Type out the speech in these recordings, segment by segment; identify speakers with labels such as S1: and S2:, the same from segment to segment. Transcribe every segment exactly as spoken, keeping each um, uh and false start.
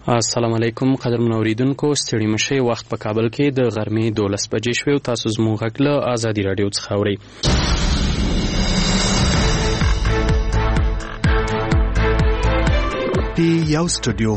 S1: السلام علیکم قدرمنو اوریدونکو، ستړي مشئ. وخت په کابل کې د غرمې دولس بجې شوې او تاسو زموږ غږ له ازادي راډیو څخه اورئ.
S2: پی یو سټوډیو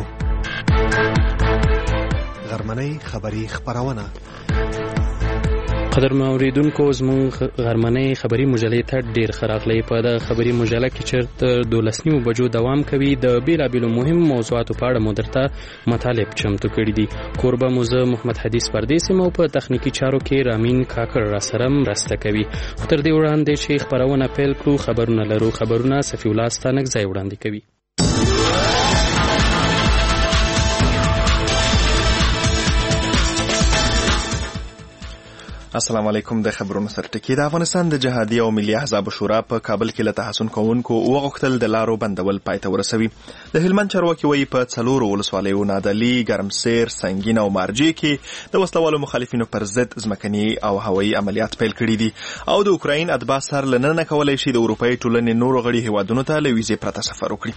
S2: غرمنۍ خبری خبرونه.
S1: قدرمنو اوریدونکو، زموږ غرمنۍ خبری مجلې ته ډیر ښه راغلی. په د خبری مجله کې چېرته دولس نیمو بجو دوام کوي. د بیلابیلو مهم موضوعاتو په اړه مو درته مطالب چمتو کړي دي. کوربه مو زه محمد حدیث پردیسي مو په تخنیکي چارو کې رامین کاکړ را سره مرسته کوي. خو تر دې وړاندې چې خبرونه پیل کړو، خبرونه لرو. خبرونه صفي الله ستانکزی وړاندې کوي.
S3: السلام علیکم. د خبرونو سرټکی. د افغانستان د جهادي او ملي احزاب شورا په کابل کې له تحسن کوونکو وغوښتل د لارو بندول پای ته ورسوي. د هلمند چارواکي وایي په څلورو ولسوالیو نادعلي، ګرمسیر، سنگین او مارجې کې د وسلوالو مخالفینو پر ضد ځمکني او هوایي عملیات پیل کړي دي او د اوکراین اتباع سر له ننه کولی شي د اروپایي ټولنې نورو غړي هیوادونو ته له ویزې پرته سفر وکړي.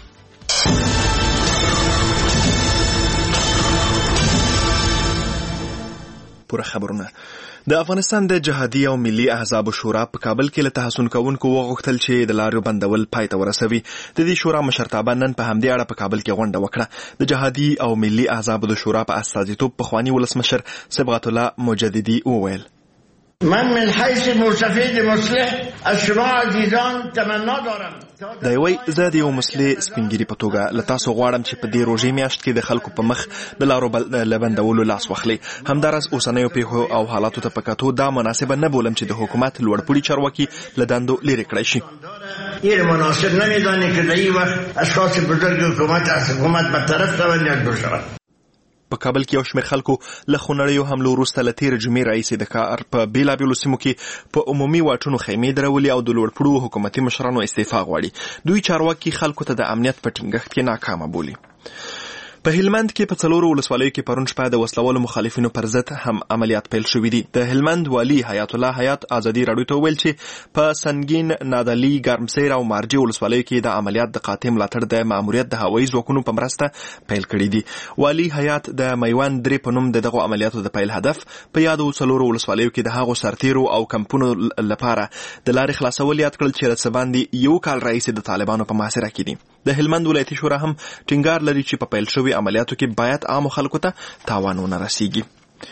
S3: پوره خبرونه. د افغانستان د جهادي او ملي احزاب شورا په کابل کې له تحسن کوونکو وغوښتل چې د لارو بندول پای ته ورسوي. د دې شورا مشرتابه نن په همدې اړه په کابل کې غونډه وکړه. د جهادي او ملي احزاب د شورا په استازیتوب پخواني ولسمشر صبغت الله مجددي وویل:
S4: من من حیث مستفید مصلح از شما عزیزان تمنا دارم.
S3: دا وی زه د یو مصلح سپینګری په توګه له تاسو غواړم چې په دې روژې میاشت کې د خلکو په مخ د لارو بندولو لاس واخلي. همداراز اوسنیو پیښو او حالاتو ته په کتو دا مناسبه نه بولم چې د حکومت لوړپوړي چارواکي له دندو لرې کړی شي.
S4: این مناسب نمیدانی که در این وقت اشخاص بزرگ حکومت از حکومت برطرف شوند یا دور شوند.
S3: په کابل کې یو شمېر خلکو له خونړیو حملو وروسته له تېرې جمعې راهیسې د کار په بېلابېلو سیمو کې په عمومي واټونو خیمې درولي او د لوړپوړو حکومتي مشرانو استعفا غواړي. دوی چارواکي خلکو ته د امنیت په ټینګښت کې ناکامه بولي. په هلمند کې په څلورو ولسوالیو کې پرون شپه د وسلوالو مخالفینو پر ضد هم عملیات پیل شوي دي. د هلمند والي حیات الله حیات ازادي راډیو ته وویل چې په سنگین، نادعلي، ګرمسیر او مارجې ولسوالیو کې د عملیات د قاطع ملاتړ د ماموریت د هوایي ځواکونو په مرسته پیل کړي دي. والي حیات د میوند درې په نوم د دغو عملیاتو د پیل هدف په یادو څلورو ولسوالیو کې د هغو سرتیرو او کمپونو لپاره د لارې خلاصول یاد کړل چې له څه باندې یو کال راهیسې د طالبانو په محاصره کې دي. د هلمند ولایتي شورا هم ټینګار لري چې په پیل شوي عملیاتو کې باید عامو خلکو ته تاوان ونه رسیږي.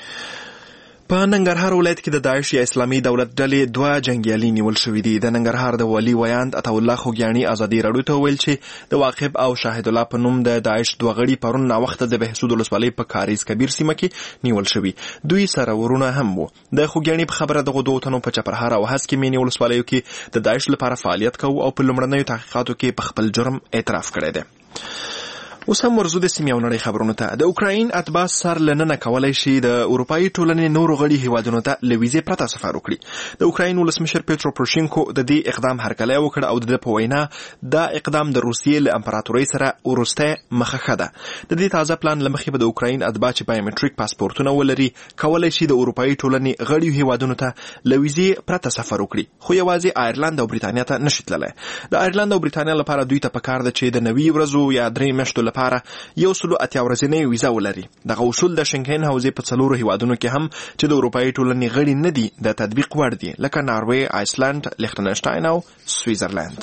S3: په ننګرهار ولایت کې د داعش یا اسلامي دولت ډلې دوه جنګیالي نیول شوي دي. د ننګرهار د والي ویاند عطاالله خوږیاڼي ازادي راډیو ته وویل چې د واقف او شاهد الله په نوم د داعش دوه غړي پرون ناوخته د بهسود ولسوالۍ په کاریز کبیر سیمه کې نیول شوي. دوی سره ورونه هم وو. د خوږیاڼي په خبره دغو دوو تنو په چپرهار او هسکې مینې ولسوالیو کې د داعش لپاره فعالیت کوو او په لومړنیو تحقیقاتو کې په خپل جرم اعتراف کړی دی. اوس هم ورزو د سیمې او نړۍ خبرونو ته. د اوکراین اتباع سر له ننه کولی شي د اروپایي ټولنې نورو غړي هیوادونو ته له ویزې پرته سفر وکړي. د اوکراین ولسمشر پیټرو پروشینکو د دې اقدام هرکلی وکړ او د ده په وینا دا اقدام د روسیې له امپراتورۍ سره وروستی مخه ده. د دې تازه پلان له مخې به د اوکراین اتباع چې بایومټریک پاسپورتونه ولري کولی شي د اروپایي ټولنې غړیو هیوادونو ته له ویزې پرته سفر وکړي، خو یوازې آیرلند او بریتانیا ته نشي تللی. د آیرلند او بریتانیا لپاره دوی ته پکار ده چې د نوي ورځو یا درې میاشتو لپاره یو سلو اتیا ورځنۍ ویزه ولري. دغه اصول د شنګن حوزې په څلورو هیوادونو کې هم چې د اروپایي ټولنې غړي نه دي د تطبیق وړ دي، لکه ناروې، آیسلند، لیختنشټاین او سویزرلند.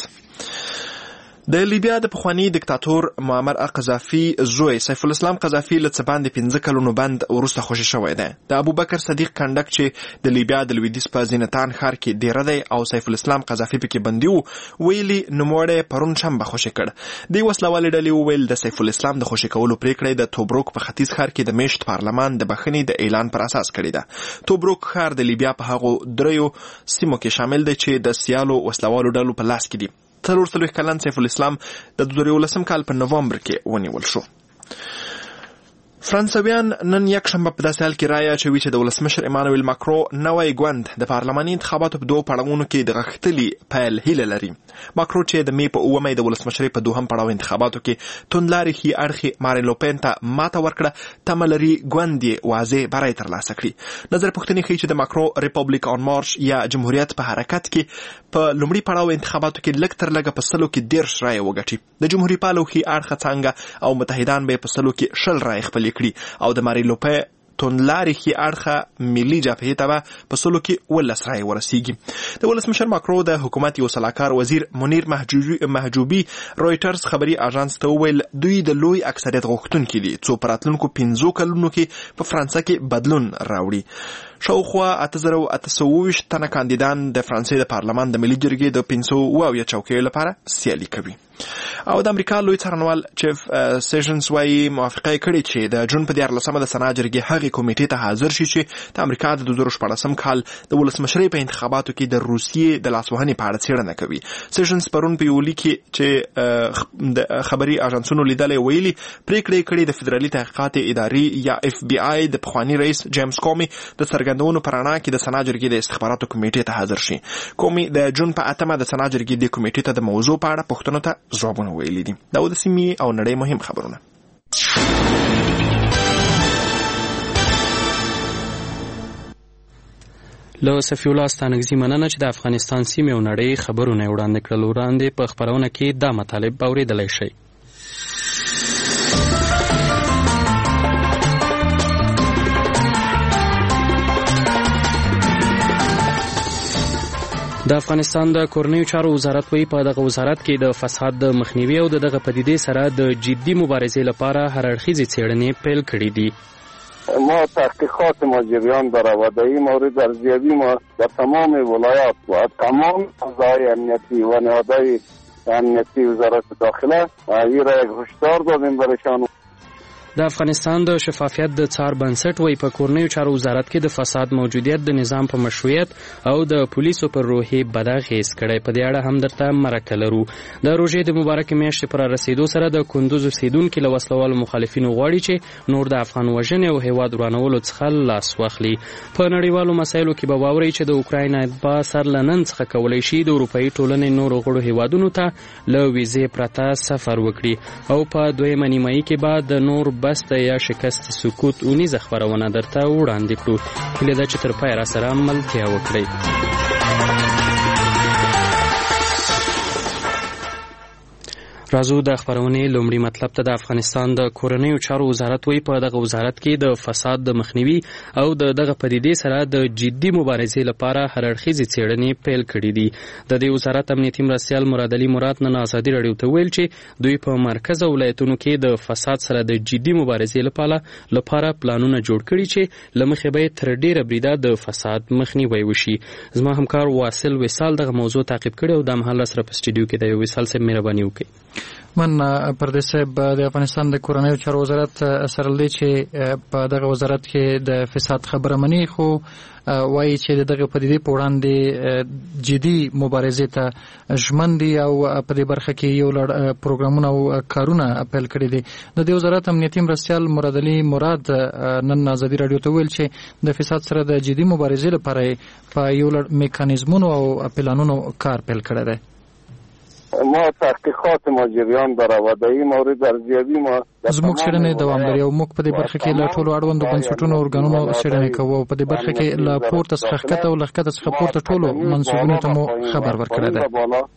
S3: د لیبیا د پخوانی دیکتاتور معمر قذافي زوی سیف الاسلام قذافي له څه باندې پنځه کلونو بند وروسته خوشي شوی دی. د ابوبکر صدیق کنډک چې د لیبیا د لویدیځ په زینتان ښار کې ډیره دی او سیف الاسلام قذافي پکې بندي و، ویلي نوموړی پرون شنبه خوشي کړ. دې وسلوالې ډلې وویل د سیف الاسلام د خوشي کولو پریکړه د توبروک په ختیځ ښار کې د میشت پارلمان د بخښنې د اعلان پر اساس کړې ده. توبروک ښار د لیبیا په هغو دریو سیمو کې شامل دی چې د سیالو وسلوالو ډلو په لاس کې دي. څلور څلوېښت کلن سیف الاسلام د دوه زره یولسم کال په نوامبر کې ونیول شو. فرانسویان نن یک شنبه په داسې حال کې رایه اچوي چې د ولسمشر ایمانویل ماکرو نوی ګوند د پارلماني انتخاباتو په دوه پړاوونو کې د غښتلي پیل هیله لري. ماکرو چې د می په اوومه د ولسمشرۍ په دوهم پړاو انتخاباتو کې توندلارې ښي اړخې مارین لوپین ته ماته ورکړه، تمه لري ګوند یې واضح بری ترلاسه کړي. نظر پوښتنې ښیي چې د ماکرو ریپبلیک آن مارش یا جمهوریت په حرکت کې په لومړي پړاو انتخاباتو کې لږ تر لږه په سلو کې دېرش رایې وګټي. د جمهوري پالو ښي اړخه څانګه او متحدان به په سلو کې شل رایې خپلې کړي او د مارین لوپین توندلارې ښي اړخه ملي جبهې ته به په سلو کې ولس رایې ورسیږي. د ولسمشر ماکرو د حکومت یو سلاکار وزیر منیر محجوبي رویټرز خبري اژانس ته وویل دوی د لوی اکثریت غوښتونکي دي څو په راتلونکو پنځو کلونو کې په فرانسه کې بدلون راوړي. شاوخوا اته زره اته سوه اوه ویشت تنه کاندیدان د فرانسې د پارلمان د ملي جرګې د پنځه سوه اوه اویا چوکیو لپاره سیالي کوي. او د امریکا لوی څارنوال چیف سیشنز وايي موافقه کړې چې د جون په دیارلسمه د سنا جرګې هغې کمیټې ته حاضر شي چې د امریکا د دوه زره شپاړسم کال د ولسمشرۍ په انتخاباتو کې د روسیې د لاسوهنې په اړه څېړنه کوي. سیشنز پرون په یو لیک کې چې د خبري اژانسونو لیدلی ویلي پریکړې کړې د فدرالي تحقیقات ادارې یا اف بی آی د پخواني رئیس جیمز کومي د څرګندونو په رڼا کې د سنا جرګې د استخباراتو کمیټې ته حاضر شي. کومي د جون په اتمه د سنا جرګې د کمیټې ته د موضوع په اړه پوښتنو ته ځوابونه ویلي دي. دا د سیمې او نړۍ مهم خبرونه.
S1: له صفی الله ستانکزي مننه چې د افغانستان سیمې او نړۍ خبرونه وړاندې کړل. وړاندې په خبرونه کې دا مطالب اوریدلی شئ. د افغانستان د کورنیو چارو وزارت وایي په دغه وزارت کې د فساد د مخنیوي او دغه پدیدې سره د جدي مبارزې لپاره هر اړخیزې څېړنې پیل کړي دي.
S5: ما تحقیقات ما جریان داره و در این مورد ارزیابی ما در تمام ولایات و تمام فضای امنیتی و نهادهای امنیتی وزارت داخله این را یک هشدار دادیم برشان.
S1: د افغانستان د شفافیت د څار بنسټ وایي په کورنیو چارو وزارت کې د فساد موجودیت د نظام په مشروعیت او د پولیسو پر روحیې بد اغېز کړی. په دې اړه هم درته مرکه لرو. د روژې د مبارکې میاشتې پر رسېدو سره د کندوز اوسېدونکي له وسلوالو مخالفینو غواړي چې نور د افغان وژنې او هیواد ورانولو څخه لاس واخلي. په نړیوالو مسایلو کې به واورئ چې د اوکراین اتباع سر له نن څخه کولی شي د اروپایي ټولنې نورو غړو هیوادونو ته له ویزې پرته سفر وکړي او په دویمه نیمایي کې به د نور بست یا شکست سکوت اونیزه خبرونه درته وړاندې کړو. هیله ده چې تر پایه راسره ملتیا وکړئ. راځو د خبرونې لومړي مطلب ته. د افغانستان د کورنیو چارو وزارت وایي په دغه وزارت کې د فساد د مخنیوي او د دغه پدیدې سره د جدي مبارزې لپاره هر اړخیزې څېړنې پیل کړي دي. د دې وزارت امنیتي مرستیال مراد علي مراد نن ازادي راډیو ته ویل چې دوی په مرکز او ولایتونو کې د فساد سره د جدي مبارزې لپاره لپاره پلانونه جوړ کړي چې له مخې به تر ډیره بریده د فساد مخنیوی وشي. زما همکار واصل وصال دغه موضوع تعقیب کړي او د مهال سره په سټوډیو کې دی. وصال صاحب مهرباني وکړئ.
S6: من پردیس صاحب د افغانستان د کورنیو چارو وزارت سره لدی چې په دغه وزارت کې د فساد خبره مني خو وایي چې دغه پدیدې په وړاندې جدي مبارزې ته ژمن دي او په دې برخه کې یو لړ پروګرامونه او کارونه پیل کړي دي. د دې وزارت امنیتي مرستیال مراد علي مراد نن ازادي راډیو ته ویل چې د فساد سره د جدي مبارزې لپاره په یو لړ میکانیزمونو او پلانونو کار پیل کړی دی.
S5: ما تحقیقات ما جریان داره و در این مورد ارزیابی ما
S6: زموږ څېړنې دوام لري او موږ په دې برخه کې له ټولو اړوندو بنسټونو او ارګانونو څېړنې کوو او په دې برخه کې له پورته څخه ښکته او له ښکته څخه پورته ټولو منصبونو ته مو خبر ورکړی دی.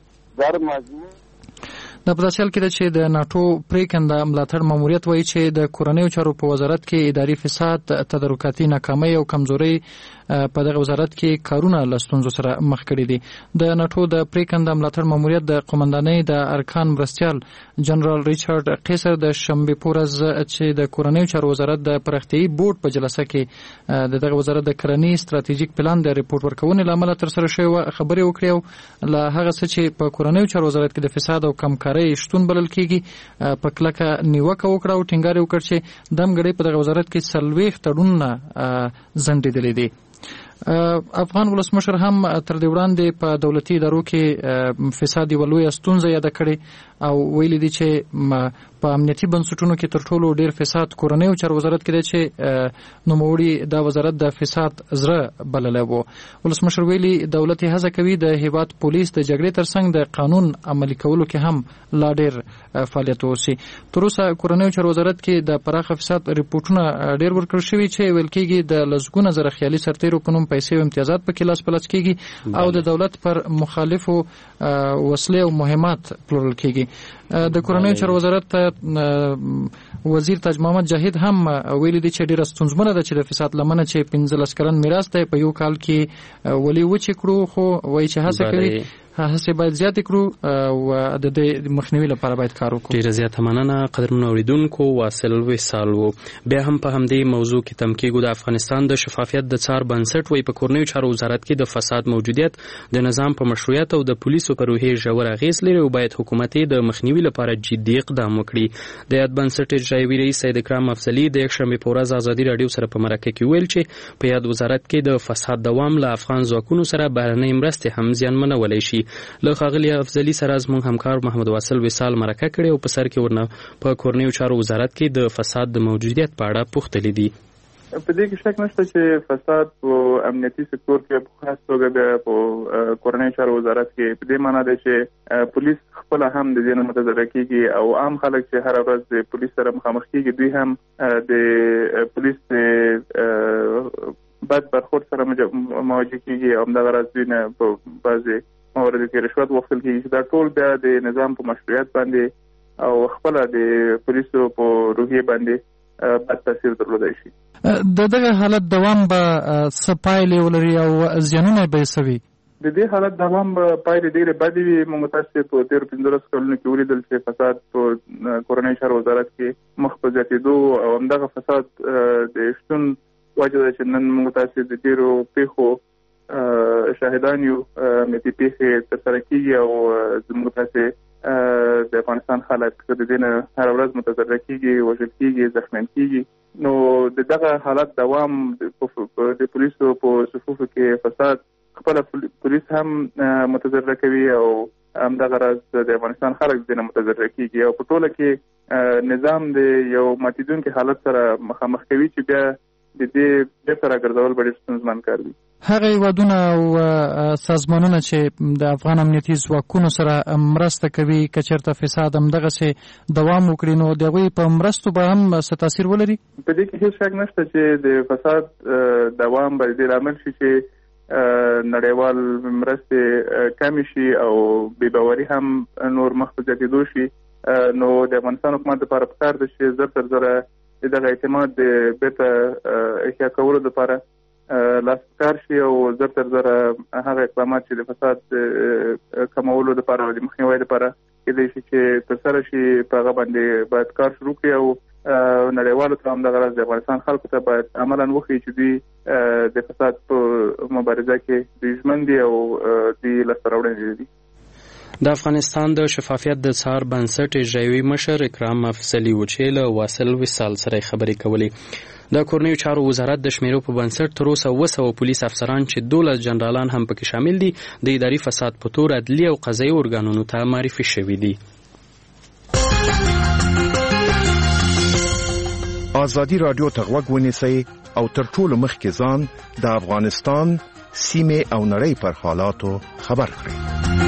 S6: د په داسې حال کې ده چې د ناټو پرېکنده ملاتړ ماموریت وایي چې د کورنیو چارو په وزارت کې اداري فساد، تدارکاتي ناکامۍ او کمزورۍ په دغه وزارت کې کارونه له ستونزو سره مخ کړي دي. د ناټو د پرېکنده ملاتړ ماموریت د قومندانۍ د ارکان مرستیال جنرال ریچارډ قیصر د شنبې په ورځ چې د کورنیو چارو وزارت د پراختیایي بورډ په جلسه کې د دغه وزارت د کرني ستراتیژیک پلان د ریپورټ ورکونې له امله ترسره شوې خبرې وکړې او له هغه څه چې په کورنیو چارو وزارت کې د فساد او کمکارۍ شتون بلل کېږي په کلکه نیوکه وکړه او ټینګار یې وکړ چې دمګړۍ په دغه وزارت کې څلوېښت تړونونه ځنډېدلي دي. افغان ولسمشر هم تر دې وړاندې په دولتي ادارو کې فساد یوه لویه ستونزه یاده کړې او ویلي دي چې په امنیتي بنسټونو کې تر ټولو ډیر فساد کورنیو چارو وزارت کې دی چې نوموړي دا وزارت د فساد زړه بللی و. ولسمشر ویلي دولت هڅه کوي د هیواد پولیس د جګړې ترڅنګ د قانون عملي کولو کې هم لا ډیر فعالیت وشي. تر اوسه کورنیو چارو وزارت کې د پراخه فساد ریپورتونه ډیر ورکړل شوي چې ویل کېږي د لسګونه زره خیالي سرتیرو په نوم پیسې او امتیازات پکې لاس په لاس کېږي او د دولت پر مخالفو وسلې او مهمات پلورل کېږي. د کورنیو چارو وزارت وزیر تاج محمد جاهد هم ویلي دي چې ډیره ستونزمنه ده چې د فساد لمنه چې پنځلس کلن میراث دی په یو کال کې ولي وچې کړو، خو وایي چې هڅه کوي هڅه باید زیاتې کړو او د دې مخنیوي لپاره باید کار وکړو.
S1: ډیره زیاته مننه قدرمنو اوریدونکو. واصل وصال وو. بیا هم په همدې موضوع کې تم کېږو د افغانستان د شفافیت د څار بنسټ وایي په کورنیو چارو وزارت کې د فساد موجودیت د نظام په مشروعیت او د پولیسو په روحیې ژور اغېز لري او باید حکومت د مخنیوي لپاره جدي اقدام وکړي. د یاد بنسټ اجرایوي رئیس سید اکرام افضلي د یکشنبې په ورځ ازادي راډیو سره په مرکه کې ویل چې په یاد وزارت کې د فساد دوام له افغان ځواکونو سره بهرنۍ مرستې هم زیانمنولی شي. له ښاغلي افضلي سره زموږ همکار محمد واصل وصال مرکه کړې او په سر کې ورنه په کورنیو چارو وزارت کې د فساد د موجودیت په اړه پوښتلي دي.
S7: په دې کې شک نشته چې فساد په امنیتي سکتور کې په خاص توګه په کورنیو چارو وزارت کې په دې معنی ده چې پولیس خپل هم د دې نه متضرر کېږي او عام خلک چې هر ورځ د پولیس سره مخامخ کېږي دوی هم د پولیس د بد برخورد سره مواجه کېږي او همدغه راز دوی نه په بعضې مواردو کې رشوت غوښتل کېږي چې دا ټول بیا د نظام په مشروعیت باندې او خپله د پولیسو په روحیې باندې بد تاثیر درلودی شي.
S6: د دغه حالت دوام به څه پایلې ولري او زیانونه به یې څه وي؟
S7: د دې حالت دوام به پایلې ډېرې بدې وي. موږ تاسو په تېرو پنځلسو کلونو کې ولیدل چې فساد په کورنیو چارو وزارت کې مخ په زیاتېدو او همدغه فساد د شتون وجه ده چې نن موږ تاسو د تېرو پیښو شاهدان یو متي پیښې ترسره کېږي او زموږ تاسې د افغانستان خلک د دې نه هره ورځ متضرر کېږي، وژل کېږي، زخمیان کېږي. نو د دغه حالت دوام د پولیسو په صفوفو کې فساد خپله پولیس هم متضرر کوي او همدغه راز د افغانستان خلک د دې نه متضرر کېږي او په ټوله کې نظام د یو ماتېدونکي حالت سره مخامخ کوي چې بیا د دې بیرته راګرځول به ډېر ستونزمن کار وي.
S6: هغه هیوادونه او سازمانونه چې د افغان امنیتي ځواکونو سره مرسته کوي که چېرته فساد همدغسې دوام وکړي نو د هغوی په مرستو به هم څه تاثیر ولري؟
S7: په دې کې هېڅ شک نشته چې د فساد دوام به د دې لامل شي چې نړیوال مرستې کمې شي او بې باوري هم نور مخ په زیاتېدو شي. نو د افغانستان حکومت لپاره پکار ده چې زر تر زره د دغه اعتماد د بیرته احیا کولو لپاره لاس کار شي او زر تر زره هغه اقدامات چې د فساد کمولو لپاره او د مخنیوي لپاره کېدای شي چې ترسره شي په هغه باندې باید کار شروع کړي او نړیوالو ته همدغه راز د افغانستان خلکو ته باید عملاً وښیي چې دوی د فساد په مبارزه کې دوی ژمن دي او دوی لاسته راوړنې دي.
S1: د افغانستان د شفافیت د څار بنسټ اجرایوي مشر اکرام افضلي و چې له واصل وصال سره خبرې کولې. د کورنیو چارو وزارت د شمیرو په بنسټ تر اوسه اوه سوه پولیس افسران چې دولس جنرالان هم پکې شامل دي د اداري فساد په تور عدلي او قضایي ارګانونو ته معرفي شوي دي.
S8: ازادي راډیو ته غوږ ونیسئ او تر ټولو مخکې ځان د افغانستان سیمې او نړۍ پر حالاتو خبر کړئ.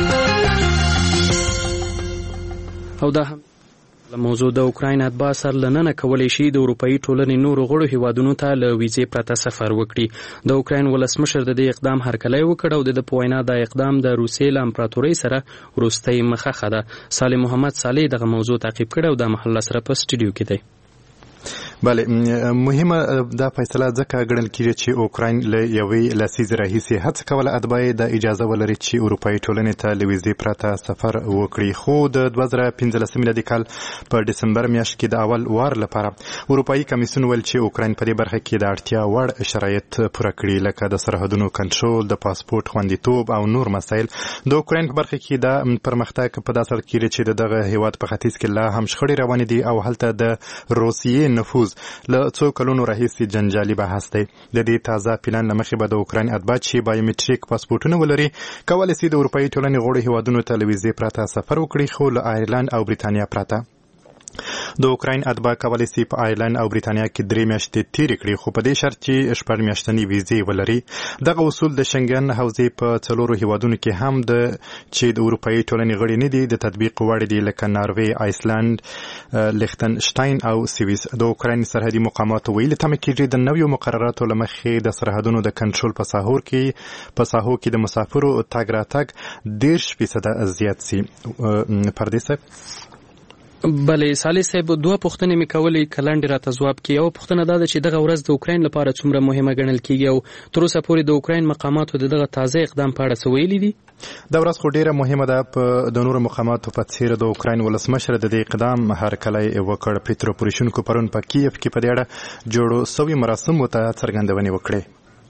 S1: او دا هم موضوع د اوکراین اتباع سر لننه کولی شي د اروپایي ټولنې نورو غړو هیوادونو ته له ویزې پرته سفر وکړي. د اوکراین ولسمشر د دې اقدام هرکلی وکړ او د ده په وینا دا اقدام د روسیې له امپراتورۍ سره وروستۍ مخخه ده. صالح محمد صالح دغه موضوع تعقیب کړی او دا محله سره په سټوډیو کې دی.
S9: بله مهمه دا فیصله ځکه ګڼل کېږي چې اوکراین له یوې لسیزې راهیسې هڅه کوله اتباع د اجازه ولري چې اروپایي ټولنې ته له ویزې پرته سفر وکړي، خو د دوه زره پنځلسم میلادي کال په ډسمبر میاشت کې د اول وار لپاره اروپایي کمیسیون ویل چې اوکراین په دې برخه کې د اړتیا وړ شرایط پوره کړي لکه د سرحدونو کنټرول، د پاسپورت خوندیتوب او نور مسایل. د اوکراین په برخه کې دا پرمختګ په داسې حال کې چې د دغه هیواد په ختیځ کې لا هم شخړې روانې دي او هلته د روسیې نفوذ موضوع له څو کلونو راهیسې جنجالي بحث دی. د دې تازه پلان له مخې به د اوکراین اتباع چې بایومټریک پاسپورټونه ولري کولی شي د اروپایي ټولنې غړو هیوادونو ته له ویزې پرته سفر وکړي، خو له آیرلند او بریتانیا پرته. د اوکراین اتباع کولی شي په آیرلند او بریتانیا کې درې میاشتې تیرې کړي، خو په دې شرط چې شپږ میاشتنۍ ویزې ولري. دغه اصول د شنګن حوزې په څلورو هیوادونو کې هم د چې د اروپایي ټولنې غړي نه دي د تطبیق وړ دي، لکه ناروې، آیسلند، لیختنشتاین او سویس. د اوکراین سرحدي مقاماتو ویلي تمه کېږي د نویو مقرراتو له مخې د سرحدونو د کنټرول په ساحو کې په ساحو کې د مسافرو تګ راتګ دېرش فیصده زیات شي. پردې صاحب
S1: بله صالح صاحب دوه پوښتنې مې کولې کلنډ راته ځواب کې. یو پوښتنه دا ده چې دغه ورځ د اوکراین لپاره څومره مهمه ګڼل کېږي او تر اوسه پورې د اوکراین مقاماتو د دغه تازه اقدام په اړه څه ویلي دي؟
S9: دا ورځ خو ډیره مهمه ده. په د نورو مقاماتو په څیر د اوکراین ولسمشر د دې اقدام هرکلی وکړ. پیترو پوروشینکو پرون په کیف کې په دې اړه جوړو سوي مراسمو ته څرګندونې وکړې.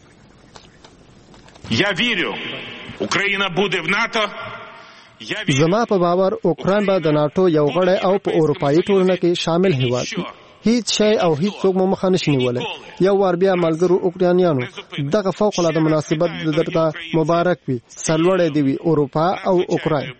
S10: Я вірю, Україна буде в НАТО.
S11: زما په باور اوکراین به د ناتو یو غړی او په اروپایي ټولنه کې شامل هیواد وي. هیڅ شی او هیڅ څوک مو مخه نشي نیولی. یو وار بیا ملګرو اوکرانیانو دغه فوق العاده مناسبت درته مبارک وي. سرلوړی دې وي اروپا او اوکراین.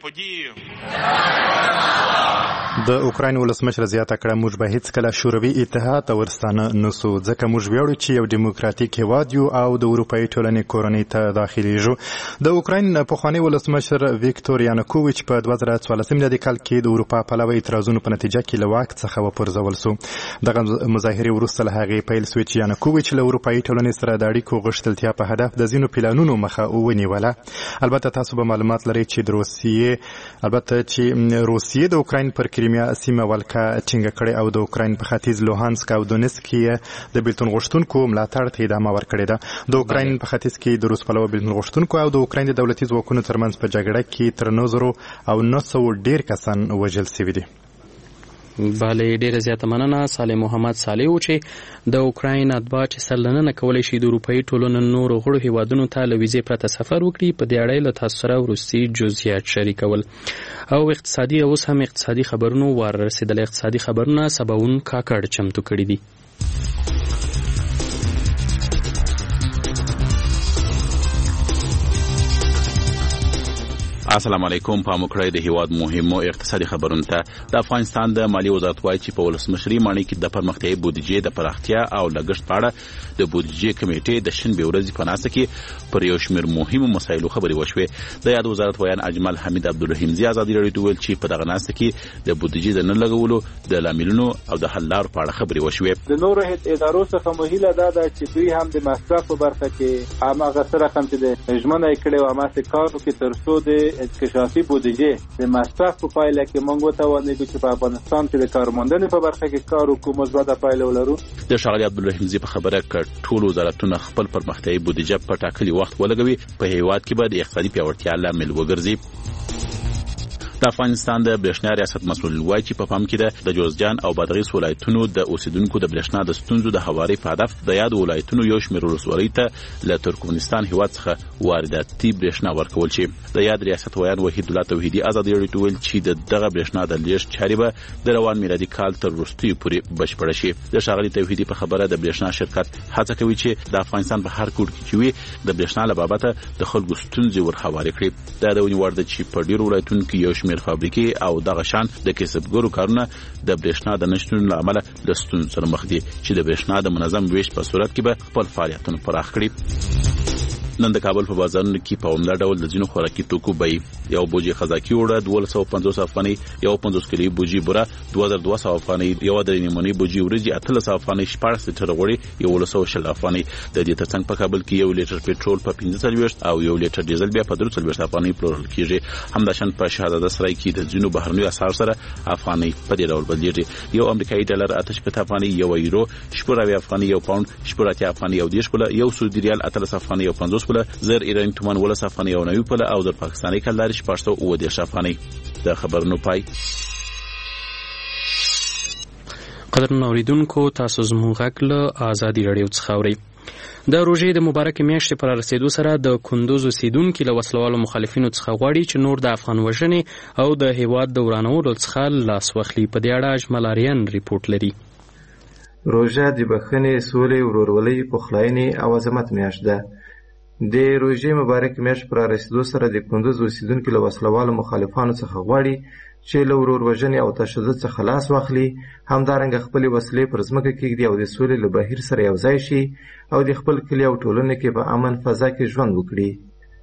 S9: د اوکراین ولسمشر زیاته کړه موږ به هیڅکله شوروي اتحاد ته ورستانه نسو، ځکه موږ ویاړو چې یو دیموکراتیک هیواد یو او د اروپایي ټولنې کورنۍ ته داخلیږو. د اوکراین پخوانی ولسمشر ویکتور یانوکوویچ په دوه زره څوارلسم میلادي کال کې د اروپا پلوه اعتراضونو په نتیجه کې له واک څخه وپرځول سو. دغه مظاهرې وروسته له هغې پیل سوې چې یانوکوویچ له اروپایي ټولنې سره د اړیکو غښتلتیا په هدف د ځینو پلانونو مخه ونیوله. البته تاسو به معلومات لرئ چې د روسیې البته چې روسیې د اوکراین پر کریمیا سیمه ولکه ټینګه کړې او د اوکراین په ختیځ لوهانسک او دونیسک کې د بیلتون غوښتونکو ملاتړ ته ادامه ورکړې ده. د اوکراین په ختیځ کې د روس پلوه بیلتون غوښتونکو او د اوکراین د دولتي ځواکونو ترمنځ په جګړه کې تر نهه زرو او نه سوه ډېر کسان وژل شوي دي.
S1: بله ډیره زیاته مننه صالح محمد صالح و چې د اوکراین اتباع چې سرلننه کولی شي د اروپایي ټولنې نورو غړو هیوادونو ته له ویزې پرته سفر وکړي، په دې اړه له تاسو سره وروستي جزئیات شریکول. او اقتصادي اوس هم اقتصادي خبرونو وار رسېدلی. اقتصادي خبرونه سباون کاکړ چمتو کړي دي.
S12: السلام علیکم. په مکړی د هیواد مهمو اقتصادي خبرونو ته. د افغانستان د مالی وزارت وایي چې په ولسمشري ماڼۍ کې د پرمختیایي بودیجې د پراختیا او لګښت په اړه د بودیجې کمیټې د شنبې ورځې په ناسته کې پر یو شمېر مهمو مسایلو خبرې وشوې. د یاد وزارت ویان اجمل حمید عبدالرحیمزي ازادي راډیو ته ویل چې په دغه ناسته کې د بودیجې د نه لګولو د لاملونو او د حل لارو په اړه خبرې وشوې.
S13: د نورو ادارو څخه مو هیله دا ده چې دوی هم د مصرف په برخه کې هماغه څه رقم چې د ژمنه یې کړې وه هماسې کار وکړي تر څو د انکشافي بودیجې د مصرف په پایله کې موږ وتوانېږو چې په افغانستان کې د کارموندنې په برخه کې کار وکړو، مثبته پایله ولرو.
S12: د ښاغلي عبدالرحیمزي په خبره که ټول وزارتونه خپل پرمختیایي بودیجه په ټاکلي وخت ولګوي، په هیواد کې به د اقتصادي پیاوړتیا لامل وګرځي. د افغانستان د برېښنا ریاست مسؤل وایي چې په پام کې ده د جوزجان او بادغیس ولایتونو د اوسیدونکو د برېښنا د ستونزو د هواري په هدف د یاد ولایتونو یو شمېر ولسوالۍ ته له ترکمنستان هیواد څخه وارداتي برېښنا ورکول شي. د یاد ریاست ویان وحید الله توحیدي ازادي راډیو ته ویل چې د دغه برېښنا د لیږد چارې به د روان میلادي کال تر وروستیو پورې بشپړه شي. د ښاغلي توحیدي په خبره د برېښنا شرکت هڅه کوي چې د افغانستان په هر کور کې چې وي د برېښنا له بابته د خلکو ستونزې ورهوارې کړي. دا د ونې وړ ده چې په ډېرو ولایتونو کې یو شمېر فابریکې او دغه شان د کسبګرو کارونه د برېښنا د نشتون له امله له ستونزو سره مخ دي چې د برېښنا د منظم ویش په صورت کې به خپل فعالیتونه پراخ کړي. نن د کابل په بازارونو کې په عمده ډول د ځینو خوراکي توکو بیې یو بوجي خزاکي وړه دولس سوه پنځوس افغانۍ، یو پنځوس کیلوي بوجي بوره دوه زره دوه سوه افغانۍ، یو درې نیمونۍ بوجي وریجې اتلس افغانۍ، شپاړس لیټره غوړي یولس سوه شل افغانۍ. د دې ترڅنګ په کابل کې یو لیټر پټرول په پنځه څلوېښت او یو لیټر ډیزل بیا په درې څلوېښت افغانۍ پلورل کېږي. همداشان په شهزاده سرای کې د ځینو بهرنیو اسعارو سره افغانۍ په دې ډول بدلېږي. یو امریکایي ډالر اته شپېته افغانۍ، یو یورو شپږ اویا افغانۍ، یو پاونډ شپږ اتیا افغانۍ او دېرش پوله، یو سعودي ریال اتلس افغانۍ او پنځوس پوله، زر ایراني تومان ولس افغانۍ او نوي پوله او زر پاکستاني کلدارې شپږ سوه اووه دېرش افغانۍ. د خبرونو پای.
S1: قدرمنو اوریدونکو، تاسو زموږ غږ له ازادي راډیو څخه اورئ. د روژې د مبارکې میاشتې پر رسېدو سره د کندوز اوسېدونکي له وسلوالو مخالفینو څخه غواړي چې نور د افغان وژنې او د هیواد د ورانولو څخه لاس واخلي. په دې اړه اجمل آریان ریپورټ لري.
S14: روژه د بښنې، سولې، ورورولۍ، پخلاینې او عظمت میاشت ده. د روژې مبارک میاشت پر رسیدو سره د کندوز اوسیدونکي له وسلوالو مخالفانو څخه غواړي چې له ورور وژنې او تشدد څخه لاس واخلي، همدارنګه خپلې وسلې پر ځمکه کېږدي او د سولې له بهیر سره یو ځای شي او د خپل کلي او ټولنې کې په امن فضا کې ژوند وکړي.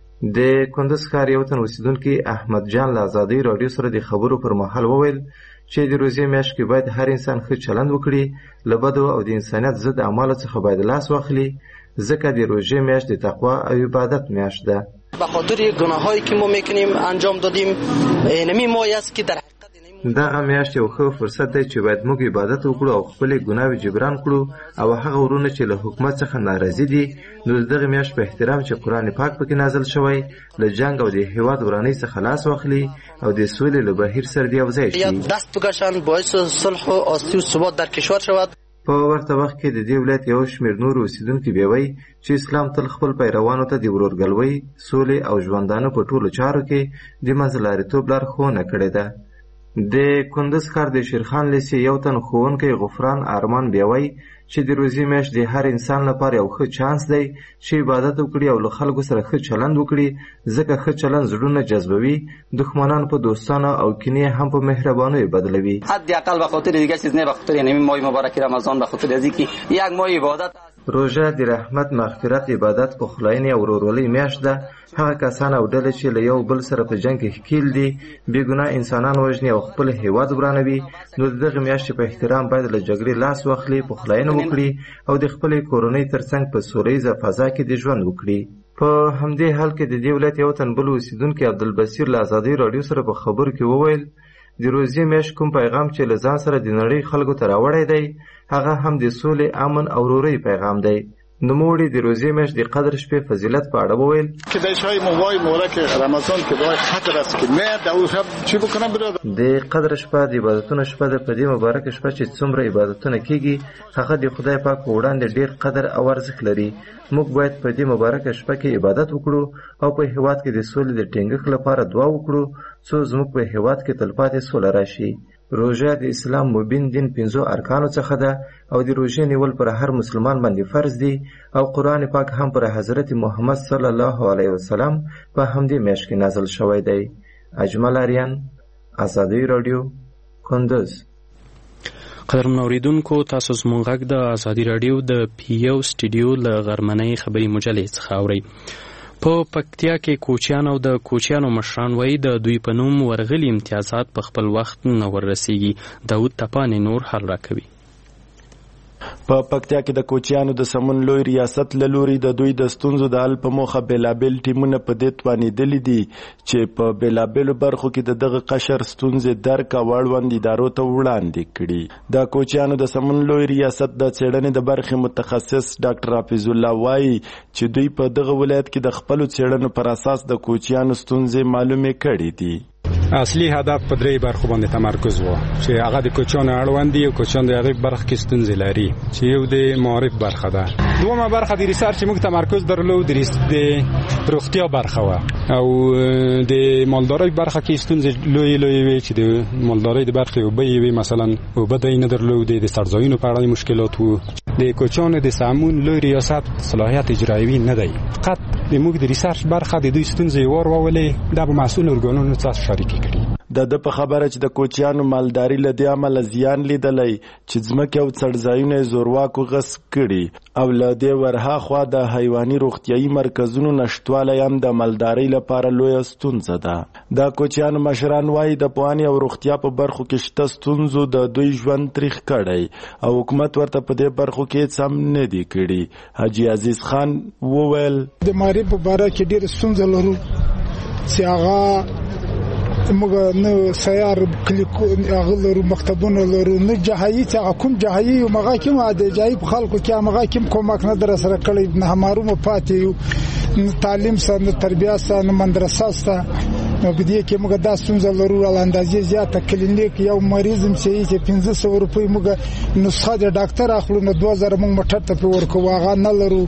S14: د کندوز ښار یو تن اوسیدونکي احمد جان له ازادۍ راډیو سره د خبرو پر مهال وویل چې د روژې میاشت کې باید هر انسان ښه چلند وکړي، له بدو او د انسانیت ضد اعمالو څخه باید لاس واخلي، ځکه د روژې میاشت د تقوا او عبادت میاشت ده.
S15: به خاطر گناهایی که ما میکنیم انجام دادیم، نمی مایه است که در
S14: دغه میاشت یو ښه فرصت دی چې باید موږ عبادت وکړو او خپلې ګناوې جبران کړو، او هغه ورونه چې له حکومت څخه ناراضي دي نو د دغه میاشت په احترام چې قرآن پاک پکې نازل شوی، له جنګ او د هېواد ورانۍ څخه لاس واخلي او د سولې له بهیر سره یو ځای شي،
S15: دست بکشند، باعث صلح و آسودگی و ثبات در کشور شود.
S14: په ورته وخت کې د دې ولایت یو شمېر نور اوسیدونکي بیا وایي چې اسلام تل خپل پیروانو ته د ورورګلوۍ، سولې او ژوندانه په ټولو چارو کې د منځلارېتوب لارښوونه کړې ده. د کندوز ښار د شیرخان لیسې یو تن ښوونکی غفران ارمان بیا وایي چې د روژې میاشت د هر انسان لپاره یو ښه چانس دی چې عبادت وکړي او له خلکو سره ښه چلند وکړي، ځکه ښه چلند زړونه جذبوي، دښمنان په دوستانو او کینې هم په مهربانیو بدلوي.
S15: حداقل به خاطر دیگه چیز نه، به خاطر یعنی ماه مبارک رمضان، به خاطر از اینکه یک ماه عبادت.
S14: روژه د رحمت، مغفرت، عبادت، پخلاینې او ورورولۍ میاشت ده. هغه کسان او ډلې چې له یو بل سره په جنګ کې ښکیل دي، بېګناه انسانان وژني او خپل هېواد ورانوي، نو د دغه میاشتې په احترام باید له جګړې لاس واخلي، پخلاینه وکړي او د خپلې کورنۍ ترڅنګ په سوله ییزه فضا کې د ژوند وکړي. په همدې حال کې د دې ولایت یو تن بل اوسیدونکي عبدالبصیر له ازادۍ راډیو سره په خبرو کې وویل د روژې میاشت کوم پیغام چې له ځان سره د نړۍ خلکو ته راوړی دی، هغه هم د سولې، امن او ورورۍ پیغام دی. نوموړي د روژې میاشت د قدر شپې فضیلت په اړه وویل
S16: کدای شي موای مبارک رمضان که دای قدر است که نه د او شب چی بکنم برادر.
S14: د قدر شپه د عبادتونو شپه ده. په دې مبارک شپه چې څومره عبادتونه کیږي هغه د خدای پاک په وړاندې ډیر قدر او ارزښت لري. موږ باید په دې مبارک شپه کې عبادت وکړو او په هیواد کې د سولې د ټینګښت لپاره دعا وکړو څو زموږ په هیواد کې تلپاتې سوله راشي. روژه د اسلام مبین دین پنځو ارکانو څخه ده او د روژې نیول پر هر مسلمان باندې فرض دي او قرآن پاک هم پر حضرت محمد صلی الله علیه وسلم په همدې میاشت کې نازل شوی دی. اجمل اریان، ازادۍ راډیو، کندوز.
S1: قدرمن اوریدونکو، تاسو زموږ غږ د ازادۍ راډیو د پیو سټوډیو له غرمنۍ خبري مجلې څخه اورئ. په پکتیا کې کوچیان او د کوچیانو مشران وایي د دوی په نوم ورغلي امتیازات په خپل وخت نه وررسیږي. داود تپانې نور حل راکوي.
S17: په پکتیا کې د کوچیانو د سمون لوی ریاست له لوري د دوی د ستونزو د حل په موخه بېلابېل ټیمونه په دې توانېدلي دي چې په بېلابېلو برخو کې د دغه قشر ستونزې درک او اړوند ادارو ته وړاندې کړي. د کوچیانو د سمون لوی ریاست د څېړنې د برخې متخصص ډاکټر حافظ الله وایي چې دوی په دغه ولایت کې د خپلو څېړنو پر اساس د کوچیانو ستونزې معلومې کړي دي.
S18: اصلي هدف په درې برخو باندې تمرکز و چې هغه د کوچیانو اړوند دي او کوچیان د هغې برخه کې ستونزې لري چې یو د معارف برخه ده. دومه برخه د ریسرچ موږ تمرکز درلود د روغتیا برخه و او د مالدارۍ برخه کې ستونزې لوی لوی وي چې د مالدارۍ د برخې اوبه یې وي، مثلا اوبه دی نه درلودې، د څړځایونو په اړه مشکلات وو. د کوچیانو د سمون لوی ریاست صلاحیت اجرایوي نه دی، فقط د موږ د ریسرچ برخه د دوی ستونزې وارولې دا به مسؤل ارګانونو څخه شریک کړي.
S17: د ده په خبره چې د کوچیانو مالداري له دې امله زیان لیدلی چې ځمکې او څړځایونه یې زورواکو غصب کړي او له دې ورهاخوا د حیواني روغتیایي مرکزونو نشتوالی هم د مالدارۍ لپاره لویه ستونزه ده. د کوچیانو مشران وایي د پوهنې او روغتیا په برخو کې شته ستونزو د دوی ژوند تریخ کړی او حکومت ورته په دې برخو کې هېڅ هم نه دي کړي. حاجي عزیز خان وویل
S19: د معارف په باره کې ډېره ستونزه لرو چې هغه موږ نه سیار کلیکو هغه لرو، مکتبونه لرو، نه جهایي چې هغه کوم جهایي یو مغا کې ما د جهایي په خلکو کې هغه کې کومک نه در سره کړی، نه معلومه پاتې یو تعلیم سره، نه تربیه سره، نه مدرسه سره. نو په دې کې موږ دا ستونزه لرو. ول اندازې زیاته کلینیک یو مریض چې پنځه سوه روپۍ موږ نسخه د ډاکټر اخلو، نو دوه زره موږ مټر ته ورکو هغه نه لرو.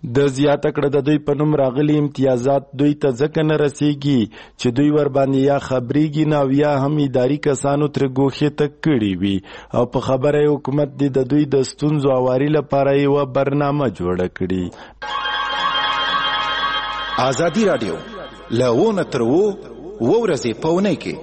S17: د زیاته کړه د دوی په نوم راغلي امتیازات دوی ته ځکه نه رسیږي چې دوی ور باندې یا خبرېږي نه او یا هم اداري کسانو ترې ګوښې ته کړي وي او په خبره یې حکومت دې د دوی د ستونزو هواري لپاره یوه برنامه جوړه کړي.
S8: ازادي راډیو له ونه تر اوو اووه ورځې په اونۍ کې.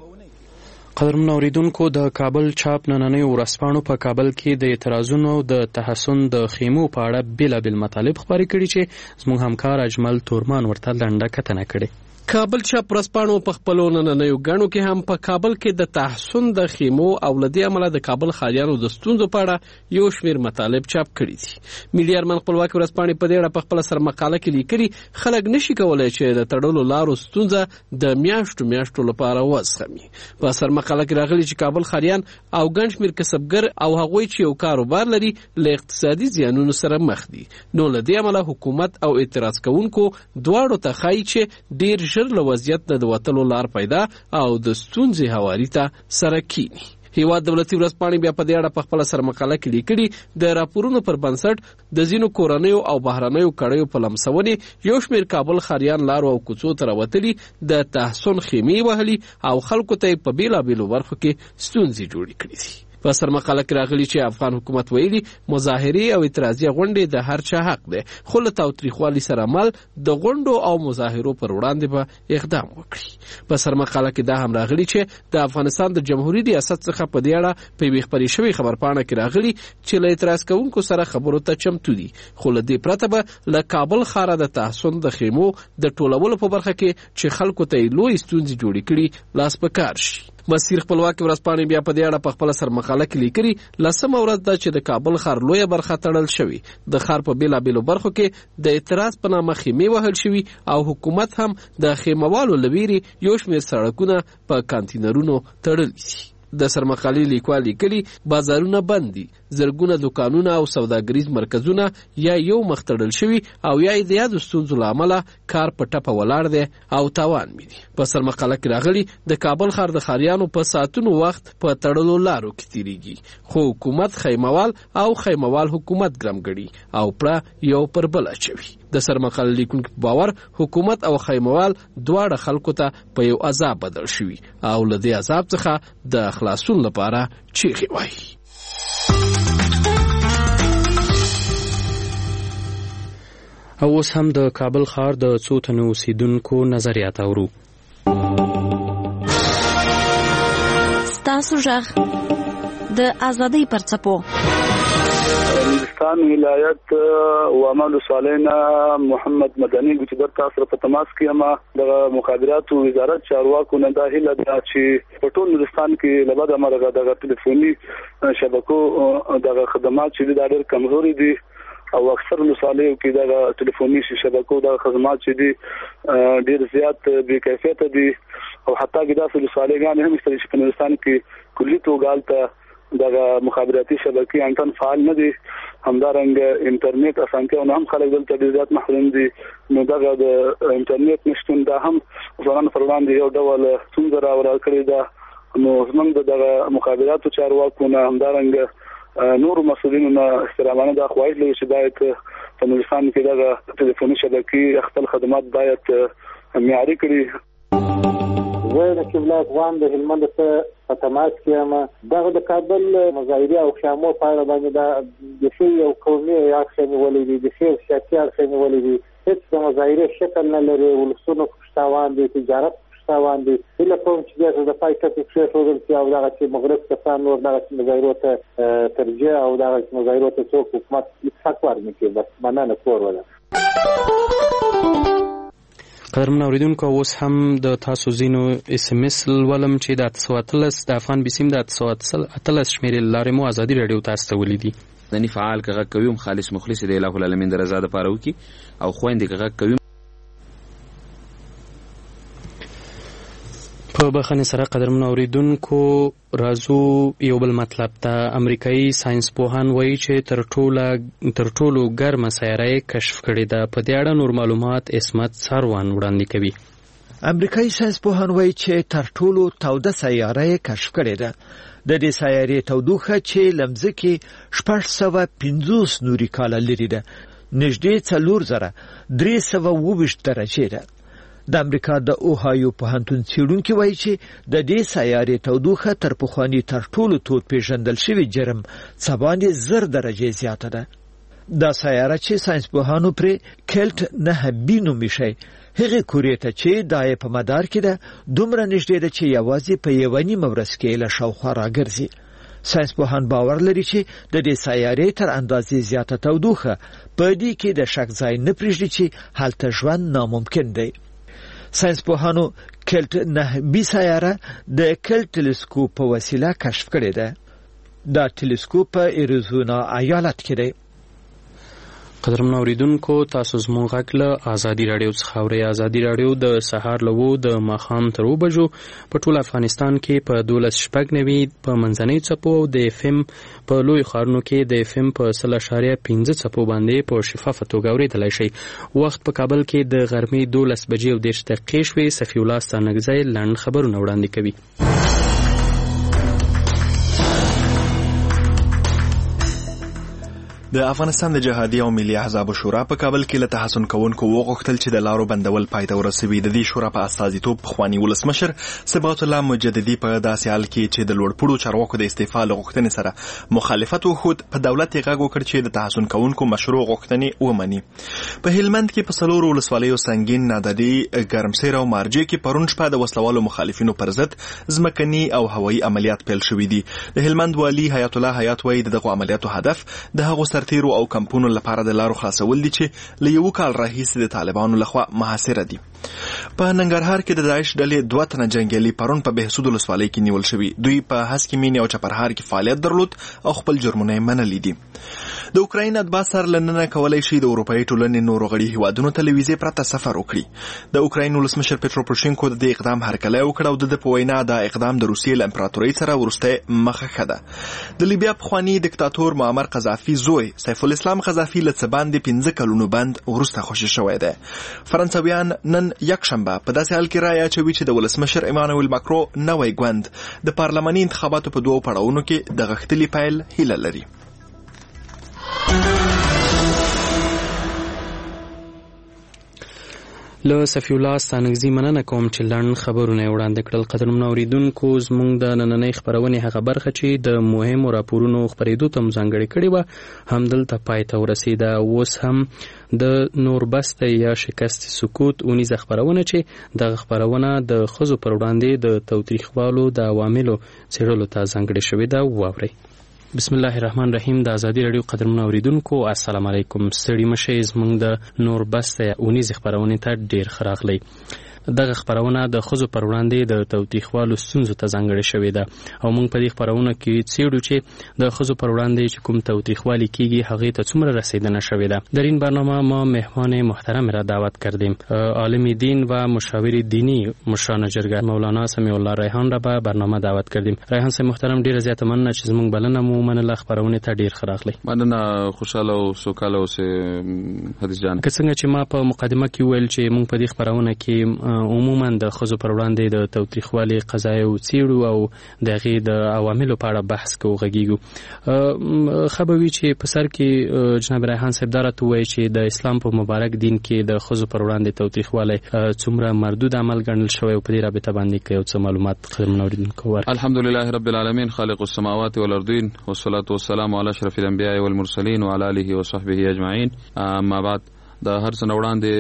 S1: قدرمنو اوریدونکو، د کابل چاپ نننیو ورځپاڼو په کابل کې د اعتراضونو د تحسن د خیمو په اړه بېلابېل مطالب خپاره کړي چې زموږ همکار اجمل تورمان ورته لنډه کتنه کړې.
S20: کابل چاپ ورځپاڼو په خپلو نننیو ګڼو کې هم په کابل کې د تحسن د خیمو او له دې امله د کابل ښاریانو د ستونزو په اړه یو شمېر مطالب چاپ کړي دي. میډیا ارمان خپلواکي ورځپاڼې په دې اړه په خپله سرمقاله کې لیکلي خلک نشي کولی چې د تړلو لارو ستونزه د میاشتو میاشتو لپاره وزغمي. په سرمقاله کې راغلي چې کابل ښاریان او ګڼ شمېر کسبګر او هغوی چې یو کاروبار لري له اقتصادي زیانونو سره مخ دي. نو له دې امله حکومت او اعتراض کوونکو دواړو ته ښایي چې ډېر ژر له وضعیت نه د وتلو لار پیدا او د ستونزې هواري ته سره کینی. هیواد دولتي ورځپاڼې بیا په دې اړه په خپله سرمقاله کې لیکلي د راپورونو پر بنسټ د ځینو کورنیو او بهرنیو کړیو په لمسونې یو شمېر کابل ښاریان لارو او کوڅو ته راوتلي د تحسن خیمې وهلي او خلکو ته یې په بېلابېلو برخو کې ستونزې جوړې کړي دي. په سرمقاله کې راغلي چې افغان حکومت ویلي مظاهرې او اعتراضي غونډې د هر چا حق دی، خو له تاوتریخوالي سره مل د غونډو او مظاهرو پر وړاندې به اقدام وکړي. په سرمقاله کې دا هم راغلي چې د افغانستان د جمهوریت ریاست څخه په دې اړه په یوې خپرې شوې خبرپاڼه کې راغلي چې له اعتراض کوونکو سره خبرو ته چمتو دي، خو له دې پرته به له کابل ښاره د تحسن د خیمو د ټولولو په برخه کې چې خلکو ته یې لوی ستونزې جوړې کړي لاس په کار شي. مسیر خپلواکي ورځپاڼې بیا په دې اړه په خپله سرمقاله کې لیکلي لسمه ورځ ده چې د کابل ښار لویه برخه تړل شوې. د ښار په بېلابېلو برخو کې د اعتراض په نامه خیمې وهل شوي او حکومت هم د خیمهوالو له ویرې یو شمېر سړکونه په کانتینرونو تړلي دي. د سرمقالې لیکوال لیکلي بازارونه بند دي، زرګونه دوکانونه او سوداګریز مرکزونه یا یو مخ تړل شوي او یا یې د یادو ستونزو له امله کار په ټپه ولاړ دی او تاوان مې دي. په سرمقاله کې راغلي د کابل ښار د ښاریانو په ساعتونو وخت په تړلو لارو کې تېرېږي، خو حکومت خیموال او خیموال حکومت ګرم ګړي او پړه یو پر بل اچوي. د سرمقاله لیکونکو په باور حکومت او خیموال دواړه خلکو ته په یو عذاب بدل شوي او له دې عذاب څخه د خلاصون لپاره چیغې وایي.
S1: او اوس هم د کابل ښار د څو تنو اوسیدونکو نظریات اورو.
S21: ستاسو غږ د ازادۍ پر څپو.
S22: نورستان ولایت وعمل صالحنا محمد مدني چې تاسو په تماس کې ما د مخابراتو وزارت چارواکو نه د هیله د چې په ټول نورستان کې لبد امرغه د ټلیفوني شبکو د خدمات چې د ډېر کمزوري دي او اکثر مصالحو کې د ټلیفوني شبکو د خدمات چې دي ډېر زیات بې کیفیت دي او حتی کې د مصالحګان هم چې په نورستان کې کلی توګه دغه مخابراتي شبکې انټن فعال نه دي، همدارنګه انټرنیټ اسانتیا نه هم خلک دلته ډېر زیات محروم دي. نو دغه د انټرنیټ نشتون دا هم ځوانانو پر وړاندې یو ډول ستونزه راوړل کړې ده. نو زموږ دغه مخابراتو چارواکو نه همدارنګه نور مسؤلینو نه احترامانه دا خواهش لري چې باید په نورستان کې دغه ټلیفوني شبکې خپل خدمات باید معیاري کړي.
S13: زه د قبله افغان د هلمند څخه په تماس کې یم. دغه د کابل مظاهرې او خیمو په اړه باندې دا د ښې یو قومي اړخ یې نیولی دی، د ښې سیاسي اړخ یې نیولی دی. هېڅ د مظاهرې شکل نه لري، ولسونو پکې تاوان دی، تجارت پکې تاوان دی. هیله کوم چې بیا د پای ټکي کېښودل شي او دغسې مغرب کسان نور دغسې مظاهرو ته ترجیح او دغسې مظاهرو ته څوک حکومت حق ورنکړي. بس مننه، کور وله.
S1: قدرمن اوریدونکو، اوس هم د تاسو ځینو اس ام اس ولم چې د اته سوه اتلس د افغان بیسیم د اته سوه اتلس شمېرې لارې مو ازادي راډیو تاسو ته ولیدي.
S23: دني فعال که غږ کوي خالص مخلص دی الله العالمین د رضا دپاره وکړي او خویندې که غږ کوي
S1: په بخښنې سره. قدرمن اوریدونکو، راځو یو بل مطلب ته. امریکایي ساينس پوهان وایي چې تر ټوله تر ټولو ګرمه سیاره یې کشف کړې ده. په دې اړه نور معلومات عصمت ساروان وړاندې کوي.
S24: امریکایي ساينس پوهان وایي چې تر ټولو توده سیاره یې کشف کړې ده. د دې سیارې تودوخه چې له مځکې شپږ سوه پنځوس نوري کاله لرې ده. نږدې څلور زره درې سوه اووه ویشت درجې ده. د امریکا د اوهایو پوهنتون څېړونکي وایي چې د دې سیارې تودوخه تر پخواني تر ټولو تود پیژندل شوي جرم څه باندې زر درجې زیاته ده. دا سیاره چې ساینسپوهانو پرې کلټ نهه بي نوم ایښی هغې کورې ته چې دا یې په مدار کې ده دومره نږدې ده چې یوازې په یوه نیمه ورځ کې له شاوخوا راګرځي. ساینسپوهان باور لري چې د دې سیارې تر اندازې زیاته تودوخه په دې کې د شک ځای نه پرېږدي چې هلته ژوند ناممکن دی. ساینسپوهانو کلټ نهه بي سیاره د کلټ ټلسکوپ په وسیله کشف کړې ده. دا ټلسکوپ په ایریزونا ایالت کې دی.
S1: قدرمن اوریدونکو تاسو زموږ غږ له ازادي راډیو څخه اورئ. ازادي راډیو د سهار له اوو د ماښام تر اوو بجو په ټول افغانستان کې په دولس شپږ نوي په منځنۍ څپو او د اف ام په لوی ښارونو کې د اف ام په سل اشاریه پنځه څپو باندې په شفافه توګه اورېدلی شئ. وخت په کابل کې د غرمې دولس بجې او دېرش دقیقې شوې. صفي الله ستانکزی لنډ خبرونه وړاندې کوي.
S2: د افغانستان د جهادي او ملي احزاب شورا په کابل کې له تحسن کوونکو وغوښتل چې د لارو بندول پای ته ورسوي. د دې شورا په استازیتوب پخواني ولسمشر ثبات الله مجددي په داسې حال کې چې د لوړپوړو چارواکو د استعفا له غوښتنې سره مخالفت وښود په دولت یې غږ وکړ چې د تحسن کوونکو مشروع غوښتنې ومني. په هلمند کې په څلورو ولسوالیو سنګین، نادعلي، ګرمسیر او مارجې کې پرون شپه د وسلوالو مخالفینو پر ضد ځمکني او هوایي عملیات پیل شوي دي. د هلمند والي حیات الله حیات وایي د دغو عملیاتو هدف د هغو سرتیرو او کمپونو لپاره د لارو خلاصول دي چې له یو کال راهیسې د طالبانو لخوا محاصره دي. په ننګرهار کې د داعش ډلې دوه تنه جنګیالي پرون په بهسود ولسوالۍ کې نیول شوي. دوی په هسکې مینې او چپرهار کې فعالیت درلود او خپل جرمونه یې منلي دي. د اوکراین اتباع سر له ننه کولی شي د اروپایي ټولنې نورو غړي هیوادونو ته له ویزې پرته سفر وکړي. د اوکراین ولسمشر پټرو پروشینکو د دې اقدام هرکلی وکړ او د ده په وینا دا اقدام د روسیې له امپراتورۍ سره وروستی مخه ده. د لیبیا پخواني دیکتاتور معمر قذافي زوی سیف الاسلام قذافي له څه باندې پنځه کلونو بند وروسته خوشي شوی دی. فرانسویان نن یکشنبه په داسې حال کې رایه اچوي چې د ولسمشر ایمانویل ماکرو نوی ګوند د پارلماني انتخاباتو په دوو پړاوونو کې د غښتلي پیل هیله لري.
S1: له صفي الله ستانکزي مننه کوم چې لنډ خبرونه یې وړاندې کړل. قدرمنو اوریدونکو زموږ د نننۍ خپرونې هغه برخه چې د مهمو راپورونو خپرېدو ته مو ځانګړې کړې وه همدلته پای ته ورسېده. اوس هم د نوربسته یا شکست سکوت اونیزه خپرونه چې دغه خپرونه د ښځو پر وړاندې د تاوتریخوالو د عواملو څېړلو ته ځانګړې شوې ده. واورئ. بسم الله الرحمن الرحیم. د ازادي راډیو قدرمنو اوریدونکو السلام علیکم. ستړي مشئ. زموږ د نوربسته اونیزه خپرونې ته ډېر ښه راغلی. دغه خپرونه د ښځو پر وړاندې د تاوتریخوالو ستونزو ته ځانګړې شوې ده او موږ په دې خپرونه کې څېړو چې د ښځو پر وړاندې چې کوم تاوتریخوالی کیږي هغې ته څومره رسیدنه شوې ده. در این برنامه ما مهمان محترم را دعوت کردیم. عالم دین و مشاور دینی مشران جرګه مولانا سمیع الله ریحان را به برنامه دعوت کردیم. ریحان صاحب محترم ډېره زیاته مننه چې زموږ بلنه مو ومنله. خپرونې ته ډېر ښه راغلی.
S23: مننه. خوشحاله او سوکاله اوسې حدیث جان. که څنګه چې ما په مقدمه کې وویل چې موږ په دې خپرونه کې عموما د ښځو پر وړاندې د تاوتریخوالي قضایو څېړو او د هغې د عواملو په اړه بحث کوو، غږیږو. ښه به وي چې په سر کې جناب ریحان صاحب دا راته ووایي چې د اسلام په مبارک دین کې د ښځو پر وړاندې تاوتریخوالی څومره مردود عمل ګڼل شوی او په دې رابطه باندې که یو څه معلومات قدرمنو اوریدونکو ورکړي. الحمدلله رب العالمین خالق السماوات والارضین والصلاة والسلام علی اشرف الانبیاء والمرسلین وعلى آله وصحبه اجمعین. اما بعد د هر څه نه وړاندې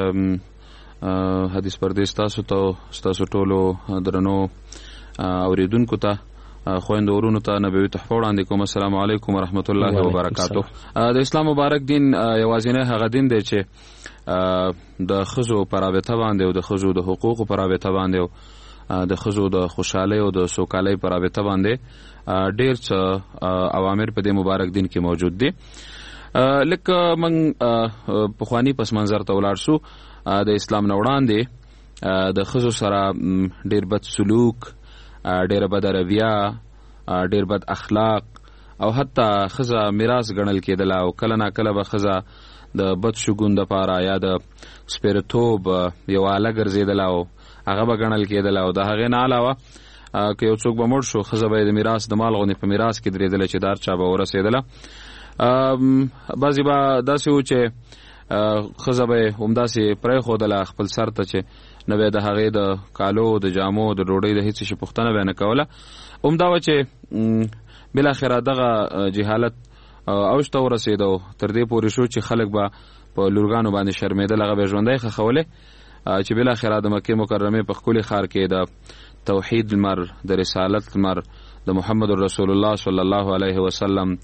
S23: حدیث پردې ستاسو ته ستاسو ټولو درنو اوریدونکو ته خویندو ورونو ته نبوي تحفه وړاندې کوم. السلام علیکم ورحمت الله وبرکاتو. د اسلام مبارک دین یوازینی هغه دین دی چې د ښځو په رابطه باندې او د ښځو د حقوقو په رابطه باندې او د ښځو د خوشحالۍ او د سوکالۍ په رابطه باندې ډېر څه اوامر په دې مبارک دین کې موجود دي. لکه موږ پخواني پس منظر ته ولاړ شو، د اسلام نه وړاندې د ښځو سره ډېر بد سلوک، ډېره بده رویه، ډېر بد اخلاق او حتی ښځه میراث ګڼل کېدله او کله ناکله به ښځه د بد شګون دپاره یا د سپېرتوب یوه آله ګرځېدله او هغه به ګڼل کېدله او د هغې نه علاوه که یو څوک به مړ شو ښځه به یې د میراث د مال غوندې په میراث کې درېدله چې دار چا به ورسېدله. بعضې به داسې و چې ښځه به یې همداسې پرېښودله خپل سر ته چې نه به یې د هغې د کالو د جامو د ډوډۍ د هېڅ شي پوښتنه به یې نه کوله. همدا وه چې بالاخره دغه جهالت اوج ته ورسېد او تر دې پورې شو چې خلک به په لورګانو باندې شرمېدل، هغه به یې ژوندی ښخولې، چې بالاخره د مکې مکرمې په ښکلي ښار کې د توحید لمر، د رسالت لمر، د محمد رسول الله صلی الله علیه وسلم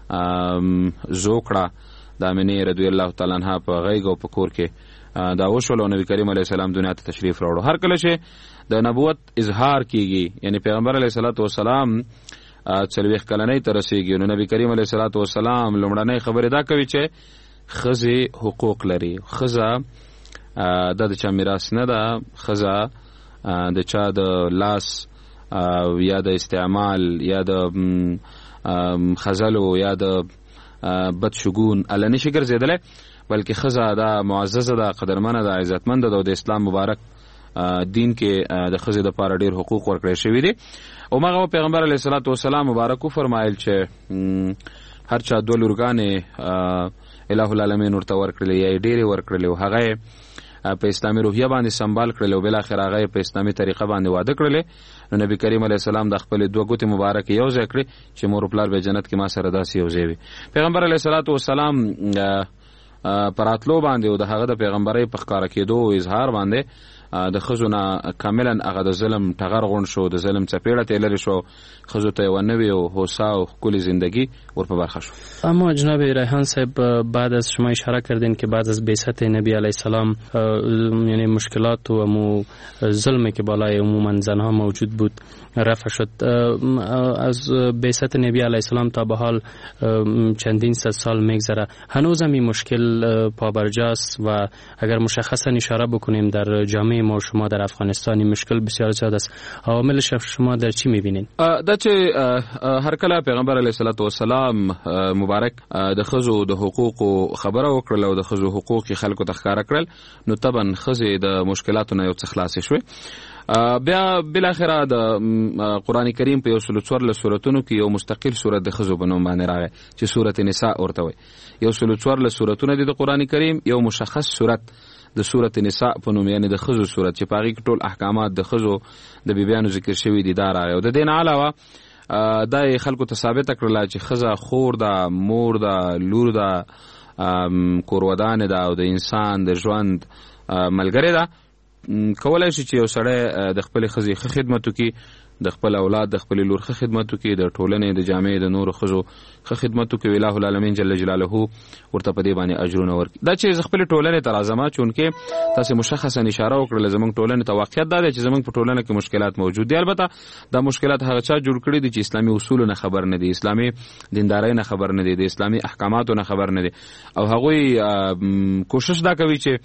S23: زوکړه د امینې رضی الله تعالی عنها په غیږ او په کور کې دا وشول او نبی کریم علیه السلام دنیا ته تشریف راوړو. هر کله چې د نبوت اظهار کیږي، یعنی پیغمبر علیه الصلاۃ والسلام څلوېښت کلنۍ ته رسېږي، نو نبی کریم علیه الصلاۃ والسلام لومړنۍ خبرې دا کوي چې ښځې حقوق لري، ښځه دا د چا میراث نه ده، ښځه د چا د لاس یا د استعمال یا د خزلو یا د بدشګون اله نشي ګرځېدلی، بلکې ښځه دا معززه ده، قدرمنه ده، عزتمنده ده او د اسلام مبارک دین کې د ښځې دپاره ډېر حقوق ورکړی شوي دي. هماغه پیغمبر علیه الصلاۃ والسلام مبارک وفرمایل چې هر چا دوه لورګانې الہ العالمین ورته ورکړلې یا یې ډېرې ورکړلې او هغه یې په اسلامي روحیه باندې سنبال کړل او بالاخره هغه یې په اسلامي طریقه باندې واده کړلې. نو نبی کریم علیه السلام د خپلې دوه ګوتې مبارکې یو ځای کړې چې مور و پلار به جنت کې ما سره داسې یو ځای وي. پیغمبر علیه الصلاۃ والسلام په راتلو باندې او د هغه د پیغمبرۍ په ښکاره کېدو او اظهار باندې د ښځو نه کاملا هغه د ظلم ټغر غونډ شو، د ظلم څپېړه ترې لرې شو، ښځو ته یوه نوې او هوسا او ښکلې زندگی ور په برخه شو.
S1: اما جناب ریحان صاحب، بعد از شما اشاره کردین که بعد از بعثت نبی علیه السلام یعنی مشکلات و امو ظلمی که بالای عموما زنها موجود بود رفع شد. از بعثت نبی علیه السلام تا به حال چندین صد سال میگذره، هنوز هم این مشکل پابرجاست و اگر مشخصا اشاره بکنیم در جامعه ما شما در افغانستان این مشکل بسیار زیاد است. عواملش شما در چی میبینین؟
S23: دا چې هر کله پیغمبر علیه الصلاۃ والسلام مبارک د ښځو د حقوقو خبره وکړل او د ښځو حقوق خلکو ته ښکاره کړل، نو طبعا ښځې د مشکلاتو نه یو څه خلاصې شوې. بیا بالاخره د قرآن کریم په یو سلو څوارلس سورتونو کې یو مستقل سورت د ښځو په نوم باندې راغی چې سورت نساء ورته وایي. یو سلو څوارلس سورتونه دي د قرآن کریم، یو مشخص سورت د سورت نساء په نوم یعنی د ښځو سورت چې په هغې کې ټول احکامات د ښځو د بیبیانو ذکر شوي دي دا راغی. او د دې نه علاوه دا یې خلکو ته ثابته کړله چې ښځه خور ده، مور ده، لور ده، کورودانې ده او د انسان د ژوند ملګرې ده. کولای شي چې یو سړی د خپلې ښځې ښه خدمت وکړي، د خپل اولاد د خپلې لور ښه خدمت وکړي، د ټولنې د جامعې د نورو ښځو ښه خدمت وکړي، الہ العالمین جل جلاله ورته په دې باندې اجرونه ورکړي. دا چې زه خپلې ټولنې ته راځم، چونکې تاسې مشخصا اشاره وکړله زموږ ټولنې ته، واقعیت دا دی چې زموږ په ټولنه کې مشکلات موجود دي. البته دا مشکلات هغه چا جوړ کړي دي چې اسلامي اصولو نه خبر نه دي، اسلامي دیندارۍ نه خبر نه دي، د اسلامي احکاماتو نه خبر نه دي، او هغوی کوشش دا کوي چې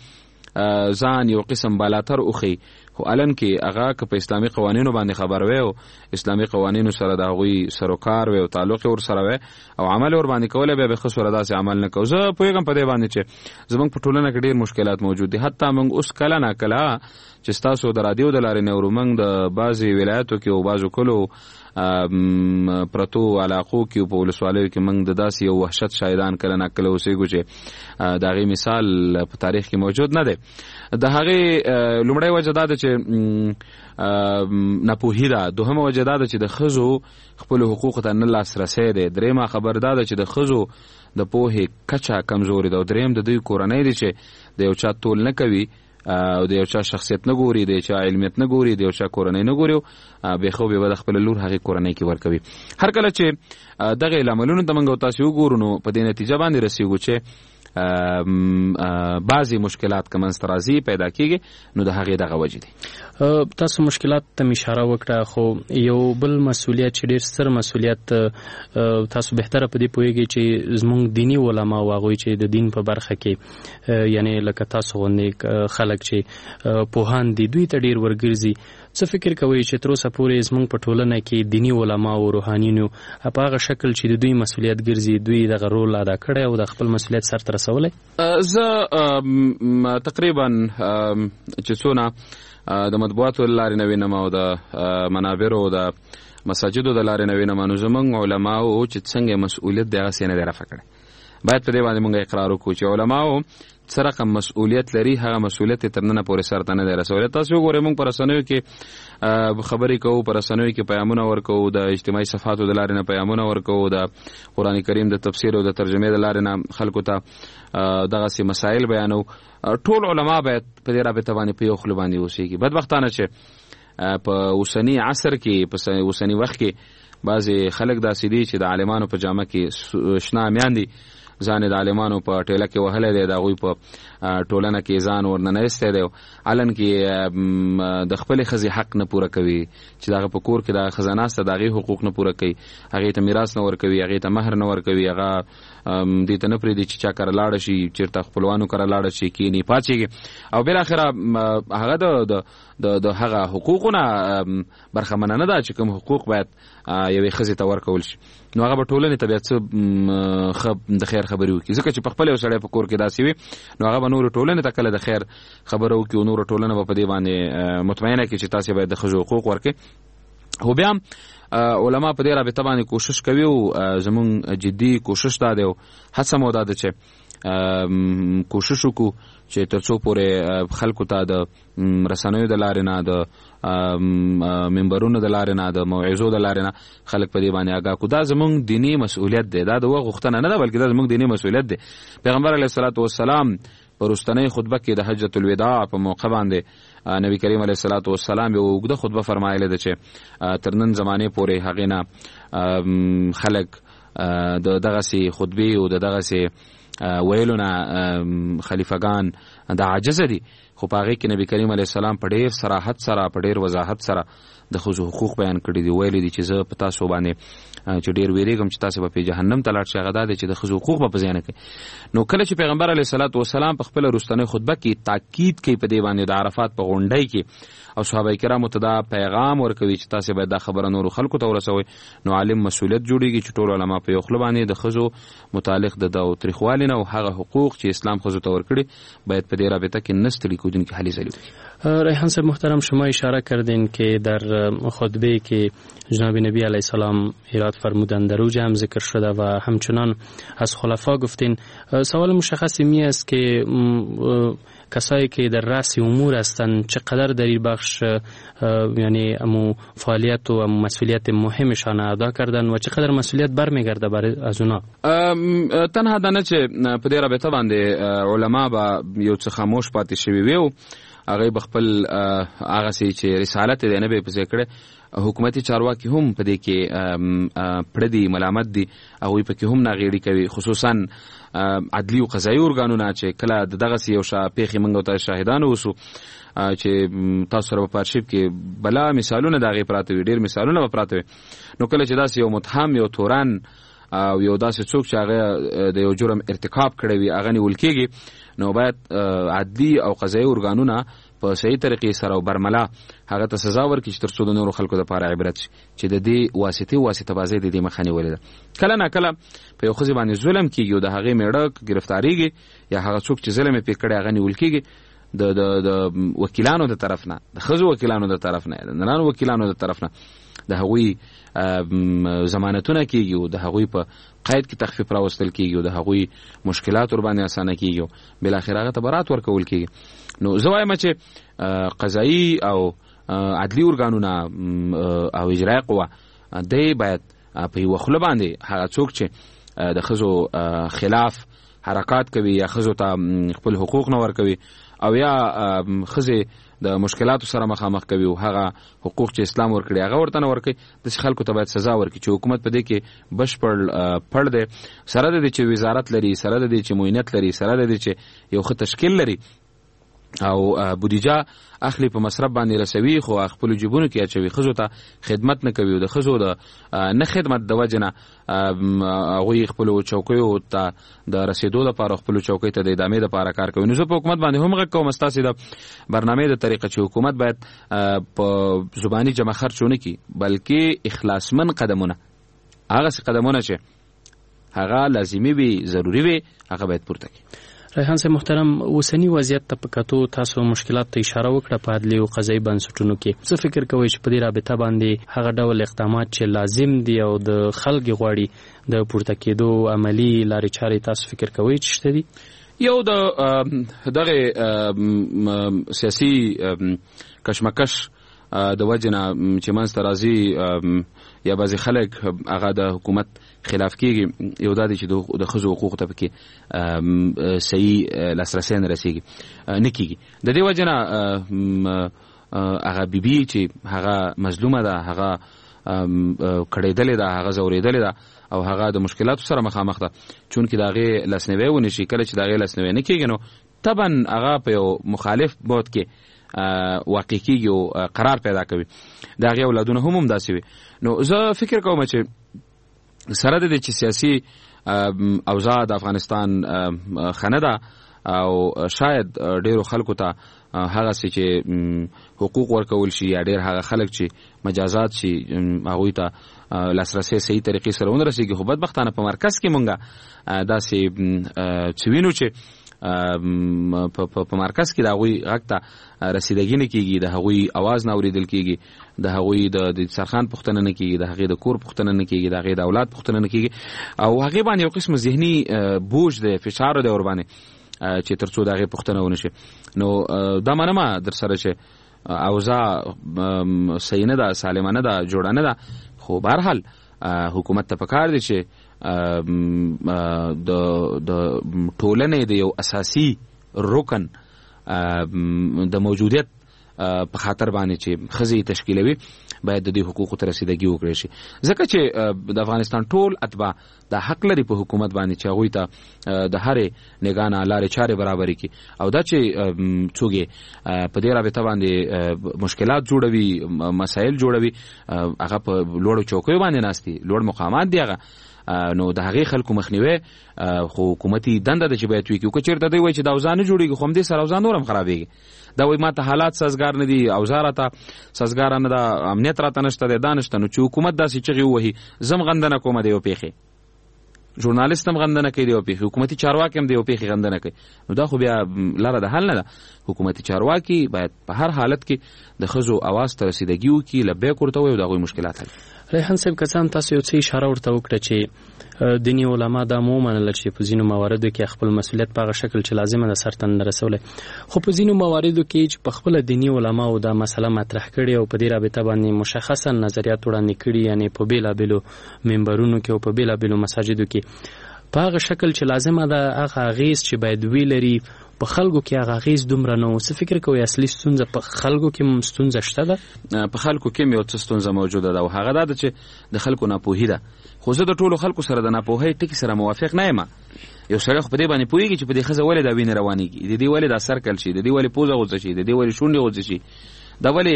S23: ځان یو قسم بالاتر اوخی، خو الان کې هغه که په اسلامي قوانینو باندې خبر وي او اسلامي قوانینو سره د هغوی سروکار وي او تعلق ور سره وي او عمل ور باندې کولی بیا به ښه سوره داسې عمل نه کوو. زه پوهېږم په دې باندې چې زموږ په ټولنه کې ډېر مشکلات موجود دي. حتی موږ اوس کله نه کله چې ستاسو د رادیو د لارې نه اورو، موږ د بعضې ولایتو کې او بعضو کلو پرتو علاقو کې په ولسوالیو کې موږ د داسې یو وحشت شاهدان کله نه کله اوسېږو چې د هغې مثال په تاریخ کې موجود نه دی. د هغې لومړی وجه دا ده چې ناپوهي ده، دوهمه وجه دا ده چې د ښځو خپلو حقوقو ته نه لاسرسی دی، درېیمه خبر دا ده چې د ښځو د پوهې کچه کمزورې ده، او درېیم د دوی کورنۍ دی چې د یو چا تول نه کوي او د یو چا شخصیت نه ګوري، د یو چا علمیت نه ګوري، د یو چا کورنۍ نه ګوري، بېخوبې به د خپله لور هغې کورنۍ کې ورکوي. هر کله چې دغې لاملونو ته موږ او تاسې وګورو نو په دې نتیجه باندې رسېږو چې بعضی مشکلات که منځته راځي پیدا کېږي، نو د هغې دغه وجې دي.
S1: تاسو مشکلات ته اشاره وکړه، خو یو بل مسؤلیت چې ډېر ستر مسؤلیت تاسو بهتره په دې پوهېږئ چې زموږ دیني علما او هغوی چې د دین په برخه کې یعنی لکه تاسو غوندې خلک چې پوهان دي دوی ته ډېر ورګرځي. څه فکر کوئ چې تر اوسه پورې زموږ په ټولنه کې دیني علما او روحانینو په هغه شکل چې د دوی مسؤلیت ګرځي دوی دغه رول ادا کړی او د خپل مسؤلیت سرته رسولی؟
S23: زه تقریبا چې څونه د مطبوعاتو له لارې نه وینم او د منابرو او د مساجدو د لارې نه وینم، نو زموږ علماو چې څنګه مسؤلیت دی هغسې نه دی رفع کړی. باید په دې باندې موږ اقرار وکړو چې علماو څه رقم مسؤلیت لري، هغه مسؤلیت تر نن پورې سرته نه دی رسولی. تاسو وګورئ موږ په رسنیو کې خبرې کوو، په رسنیو کې پیغامونه ورکوو، د اجتماعي صفحاتو د لارې نه پیغامونه ورکوو، د قرآن کریم د تفسیر او د ترجمې د لارې نه خلکو ته دغسې مسایل بیانو. ټول علما باید په دې رابطه باندې په یو خوله باندې اوسېږي. بدبختانه چې په اوسني عصر کې، په اوسني وخت کې بعضې خلک داسې دي چې د عالمانو په جامه کې شنه امیان دي، ځان د عالمانو په ټیله کې وهلی دی، د هغوی په ټولنه کې ځان ورننه ایستی دی، علن کې د خپلې ښځې حق نه پوره کوي چې د هغه په کور کې د هغه ښځه ناسته د هغې حقوق نه پوره کوي، هغې ته میراث نه ورکوي، هغې ته مهر نه ورکوي، هغه دې ته نه پرېږدي چې چا کره لاړه شي، چېرته خپلوانو کره لاړه شي، کښېني پاڅېږي، او بالاخره هغه د د هغه حقوقو نه برخمنه نه ده چې کوم حقوق باید یوې ښځې ته ورکول شي. نو هغه به ټولنې ته بیا څه ښه د خیر خبرې وکړي، ځکه چې په خپله یو سړی په کور کې داسې وي نو هغه به نورو ټولنې ته کله د خیر خبره وکړي او نورو ټولنه به په دې باندې مطمئنه کړي چې تاسې باید د ښځو حقوق ورکړي. خو بیا علما په دې رابطه باندې کوشش کوي او زمونږ جدي کوشش دا دی او هڅه مو دا ده چې کوشش وکړو چې تر څو پورې خلکو ته د رسنیو د لارې نه، د منبرونو د لارې نه، د موعظو د لارې نه خلک په دې باندې آګاه کړو. دا زموږ دیني مسؤلیت دی، دا د وخت غوښتنه نه ده بلکې دا زموږ دیني مسؤلیت دی. پیغمبر علیه الصلاة والسلام په وروستنۍ خطبه کې د حجة الوداع په موقع باندې نبی کریم علیه الصلاة والسلام یو اوږده خطبه فرمایلې ده چې تر نن زمانې پورې هغې نه خلک د دغسې خطبې او د دغسې ویلو نه خلیفګان د عاجزه دي، خو په هغې کې نبی کریم علیه السلام په ډېر صراحت سره، په ډېر وضاحت سره د ښځو حقوق بیان کړي دي. ویلي دي چې زه په تاسو باندې چې ډېر ویرېږم چې تاسې به په جهنم ته لاړ شئ، هغه دا دی چې د ښځو حقوق به په ځای نه کوي. نو کله چې پیغمبر علیه الصلاة والسلام په خپله وروستنۍ خطبه کې تاکید کوي په دې باندې د عرفات په غونډۍ کې او صحابه کرامو ته دا پیغام ورکوي چې تاسې باید دا خبره نورو خلکو ته ورسوئ، نو عالم مسؤلیت جوړېږي چې ټول علما په یو خوله باندې د ښځو متعلق د تاوتریخوالي نه او هغه حقوق چې اسلام ښځو ته ورکړي باید په دې رابطه کې نستړی کوونکي حلی زلی.
S1: ریحان صاحب محترم، شما اشاره کردین که در خطبه که جناب نبی علیه السلام ایراد فرمودند در اوج هم ذکر شده و همچنان از خلفا گفتین. سوال مشخصی می است که کسایی که در رأس امور هستند چقدر در این بخش یعنی امو فعالیت و امو مسئولیت مهمشان ادا کردن و چقدر مسئولیت برمیگرده برای از اونا؟
S23: تنها دا نه چې په دې رابطه باندې علما به یو څه خاموش پاتې شوي وي او هغه به خپل هغسې چې رسالت دی نه به یې پسې کړی. حکومتي چارواکي هم په دې کې پړه دي، ملامت دي، هغوی پکې هم ناغېړي کوي، خصوصا عدلي او قضایي ارګانونه چې کله د دغسې یو پیښې موږ ورته شاهدان اوسو چې تاسو سره په آرشیف کې بلا مثالونه د هغې پراته وي، ډېر مثالونه به پراته وي. نو کله چې داسې یو متهم، یو تورن او یو داسې څوک چې هغه د یو جرم ارتکاب کړی وي هغه نیول کېږي، نو باید عدلي او قضایي ارګانونه په صحیح طریقې سره او برملا هغه ته سزا ورکړي چې تر څو د نورو خلکو دپاره عبرت شي چې د دې واسطې واسطه بازۍ د دې مخه نیولې ده. کله ناکله په یو ښځې باندې ظلم کېږي او د هغې میړه ګرفتارېږي یا هغه څوک چې ظلم یې پرې کړی هغه نیول کېږي د د د وکیلانو د طرف نه، د ښځو وکیلانو د طرف نه، د نرانو وکیلانو د طرف نه د هغوی ضمانتونه کېږي او د هغوی په قید کې تخفیف راوستل کېږي او د هغوی مشکلات ورباندې اسانه کېږي او بالاخره هغه ته برات ورکول کېږي. نو زه وایم چې قضایي او عدلي ارګانونه او اجرایي قوه دی باید په یوه خوله باندې هغه څوک چې د ښځو خلاف حرکات کوي یا ښځو ته خپل حقوق نه ورکوي او یا ښځې د مشکلاتو سره مخامخ کوي او هغه حقوق چې اسلام ورکړي هغه ورته نه ورکوي، داسې خلکو ته باید سزا ورکړي چې حکومت په دې کې بشپړ پړ دی، سره د دې چې وزارت لري، سره د دې چې معینت لري، سره د دې چې یو ښه تشکیل لري او بودیجه اخلي په مصرف باندې رسوي خو خپل جیبونو کې اچوي، ښځو ته خدمت نه کوي او د ښځو د نه خدمت د وجه نه هغوی خپلو چوکیو ته د رسېدو لپاره خپلو چوکۍ ته د ادامې دپاره کار کوي. نو زه په حکومت باندې هم غږ کوم ستاسې د برنامې د طریقه چې حکومت باید په زباني جمع خرچ ونه کړي بلکې اخلاصمن قدمونه، هغسې قدمونه چې هغه لازمي وي، ضروري وي، هغه باید پورته کړي.
S1: ریحان صاحب محترم، اوسنی وضعیت ته په کتو تاسو مشکلات ته اشاره وکړه په عدلي او قضایي بنسټونو کې. څه فکر کوئ چې په دې رابطه باندې هغه ډول اقدامات چې لازم دي او د خلک غواړي د پورته کېدو عملی لارې چارې تاسو فکر کوئ چې شته دي؟
S23: یو د دغه سیاسي کشمکش د وجنه چې منځته راځي یا بعضې خلک هغه د حکومت خلاف کېږي، یو دا دی چې د ښځو حقوقو ته پکې صحیح لاسرسی نه رسېږي نه کېږي. د دې وجنه هغه بیبي چې هغه مظلومه ده، هغه کړېدلې ده، هغه ځورېدلې ده او هغه د مشکلاتو سره مخامخ ده. چونکې د هغې لاسنیوی ونشي، کله چې د هغې لاسنیوی نه کېږي نو طبعا هغه په یو مخالف بعد کې واقع کېږي او قرار پیدا کوي. د هغې اولادونه هم همداسې وي. نو زه فکر کوم چې سره د دې چې سیاسي اوضاع د افغانستان ښه نه ده او شاید ډېرو خلکو ته هغسې چې حقوق ورکول شي یا ډېر هغه خلک چې مجازات شي هغوی ته لاسرسی صحیح طریقې سره ونه رسېږي. خو بدبختانه په مرکز کې مونږ داسې څه وینو چې په مرکز کې د هغوی غږ ته رسیدګي نه کېږي، د هغوی اواز نه اورېدل کېږي، د هغوی د دسترخوان پوښتنه نه کېږي، د هغې د کور پوښتنه نه کېږي، د هغې د اولاد پوښتنه نه کېږي او هغې باندې یو قسم ذهني بوج دی، فشار دی ورباندې چې تر څو د هغې پوښتنه ونه شي. نو دا منمه در سره چې اوضاع صحیح نه ده، سالمه نه ده، جوړه نه ده. خو بهرحال حکومت ته پکار دی چې د د ټولنې د یو اساسي رکن د موجودیت په خاطر باندې چې ښځې تشکیلوي باید د دې حقوقو ته رسیدګي وکړی شي، ځکه چې د افغانستان ټول اتباع د حق لري په حکومت باندې چې هغوی ته د هرې نګاه نه لارې چارې برابرې کړي او دا چې څوک په دې رابطه باندې مشکلات جوړوي، مسایل جوړوي، هغه په لوړو چوکیو باندې ناست دي، لوړ مقامات دي هغه، نو د هغې خلکو مخنیوی خو حکومتي دنده ده چې باید وکړي. که چېرته دوی وایي چې دا اوضاع نه جوړېږي خو همدې سره اوضاع نور هم خرابېږي. دا وایي ما ته حالات سازګار نه دي، اوضاع راته سازګاره نه ده، امنیت راته نشته دی، دا نشته. نو چې حکومت داسې چغې ووهي زه هم غندنه کومه د یو پېښې، ژورنالست هم غندنه کوي د یو پېښې، حکومتي چارواکي هم د یو پېښې غندنه کوي، نو دا خو بیا لاره د حل نه ده. حکومتي چارواکي باید په هر حالت کې د ښځو اواز ته رسیدګي وکړي، لبیک ورته ووایي او د هغوی مشکلات حل.
S1: ریحان صاحب که څه هم تاسو یو څه اشاره ورته وکړه چې دیني علما دا مو ومنله چې په ځینو مواردو کې خپل مسؤلیت په هغه شکل چې لازمه ده سرته نه رسولی، خو په ځینو مواردو کې چې په خپله دیني علماو دا مسله مطرح کړې او په دې رابطه باندې مشخصا نظریات وړاندې کړي، یعنې په بېلابېلو منبرونو کې او په بېلابېلو مساجدو کې په هغه شکل چې لازمه ده هغه اغېز چې باید وی لري په خلکو کې هغه اغېز دومره نه و. څه فکر کوئ اصلي ستونزه په خلکو کې هم ستونزه شته ده؟
S23: په خلکو کې هم یو څه ستونزه موجوده ده او هغه دا ده چې د خلکو ناپوهي ده. خو زه د ټولو خلکو سره د ناپوهۍ ټکي سره موافق نه یم. یو سړی خو په دې باندې پوهېږي چې په دې ښځه ولې دا وینې روانېږي، د دې ولې دا سر کل شي، د دې ولې پوزه غوڅه شي، د دې ولې شونډې غوڅې شي، دا ولې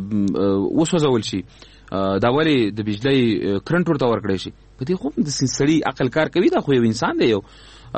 S23: وسوځول شي، دا ولې د بجلۍ کرنټ ورته ورکړی شي. په دې خو د سړي عقل کار کوي، دا خو یو انسان دی، یو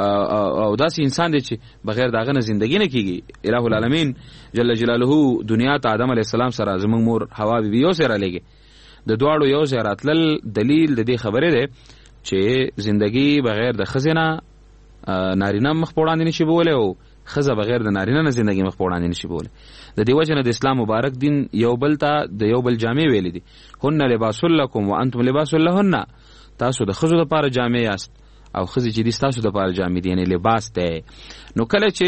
S23: او داسې انسان دی چې بغیر د هغه نه زندګي نه کېږي. الہ العالمین جل جلاله دنیا ته آدم علیه السلام سره زموږ مور حوا بیبي یو ځای رالیږي، د دواړو یو ځای راتلل دلیل د دې خبرې دی چې زندګي بغیر د ښځې نه نارینه مخ په وړاندې نشي بولی او ښځه بغیر د نارینه نه زندګي مخ په وړاندې نشي بولی. د دې وجه نه د اسلام مبارک دین یو بل ته د یو بل جامې ویلي دي، هن لباس لکم وانتم لباس لهن، تاسو د ښځو دپاره جامې یاست او ښځې چې دي ستاسو دپاره جامې دي، یعنې لباس دی. نو کله چې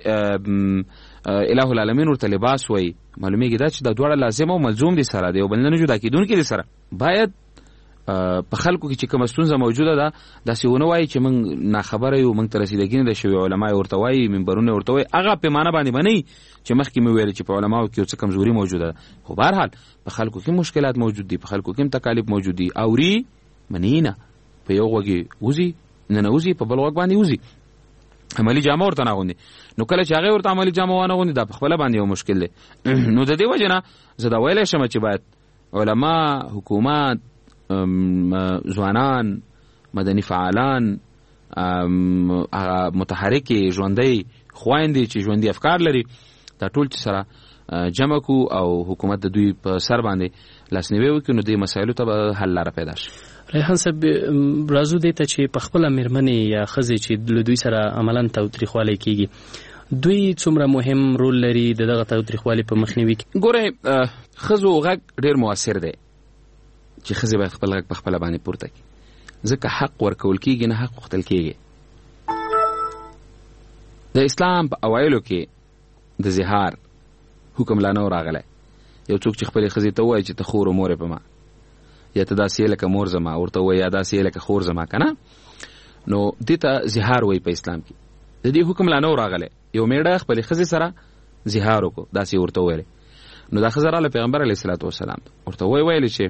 S23: الہ العالمین ورته لباس وایي معلومیږي دا چې دا دواړه لازم او ملزوم دي سره، د یو بل نه جدا کېدونکي دي سره. باید په خلکو کې چې کومه ستونزه موجوده ده داسې ونه وایي چې موږ ناخبره یو، موږ ته رسیدګي نه ده شوې، علما یې ورته وایي، منبرونه یې ورته وایي، هغه پیمانه باندې به نه وي چې مخکې مې ویل چې په علماو کې یو څه کمزوري موجوده ده. خو بهرحال په خلکو کې مشکلات موجود دي، په خلکو کې تکالیف موجود دي، اوري مني نه، په یو غوږ وځي ننوځي، په بل غوږ باندې وځي، عملي جامه ورته نه اغوندي. نو کله چې هغې ورته عملي جامه وانه اغوندي دا په خپله باندې یو مشکل دی. نو د دې وجې نه زه دا ویلی شم چې باید علما، حکومت، ځوانان، مدني فعالان، متحرکې ژوندۍ خویندې چې ژوندي افکار لري، دا ټول چې سره جمع کو او حکومت د دوی په سر باندې لاسنیوی وکړي نو دې مسایلو ته به حل لاره پیدا شي.
S1: ریحان صاحب راځو دې ته چې په خپله مېرمنې یا ښځې چې له دوی سره عملاً تاوتریخوالی کېږي دوی څومره مهم رول لري د دغه تاوتریخوالي په مخنیوي کې؟
S23: ګوره ښځو غږ ډېر مؤثر دی چې ښځې باید خپل غږ په خپله باندې پورته کړي، ځکه حق ورکول کېږي نه حق غوښتل کېږي. د اسلام په اوایلو کې د زهار حکم لا نه و راغلی. یو څوک چې خپلې ښځې ته ووایي چې ته خور و مور یې په ما، یا ته داسې یې لکه مور زما، ورته ووایي یا داسې یې لکه خور زما، که نه، نو دې ته زهار وایي په اسلام کې. د دې حکم لا نه و راغلی. یو میړه خپلې ښځې سره زهار وکړو، داسې ورته وویلې. نو دا ښځه راغله پیغمبر علیه الصلاة وسلام ورته وایي ویلې چې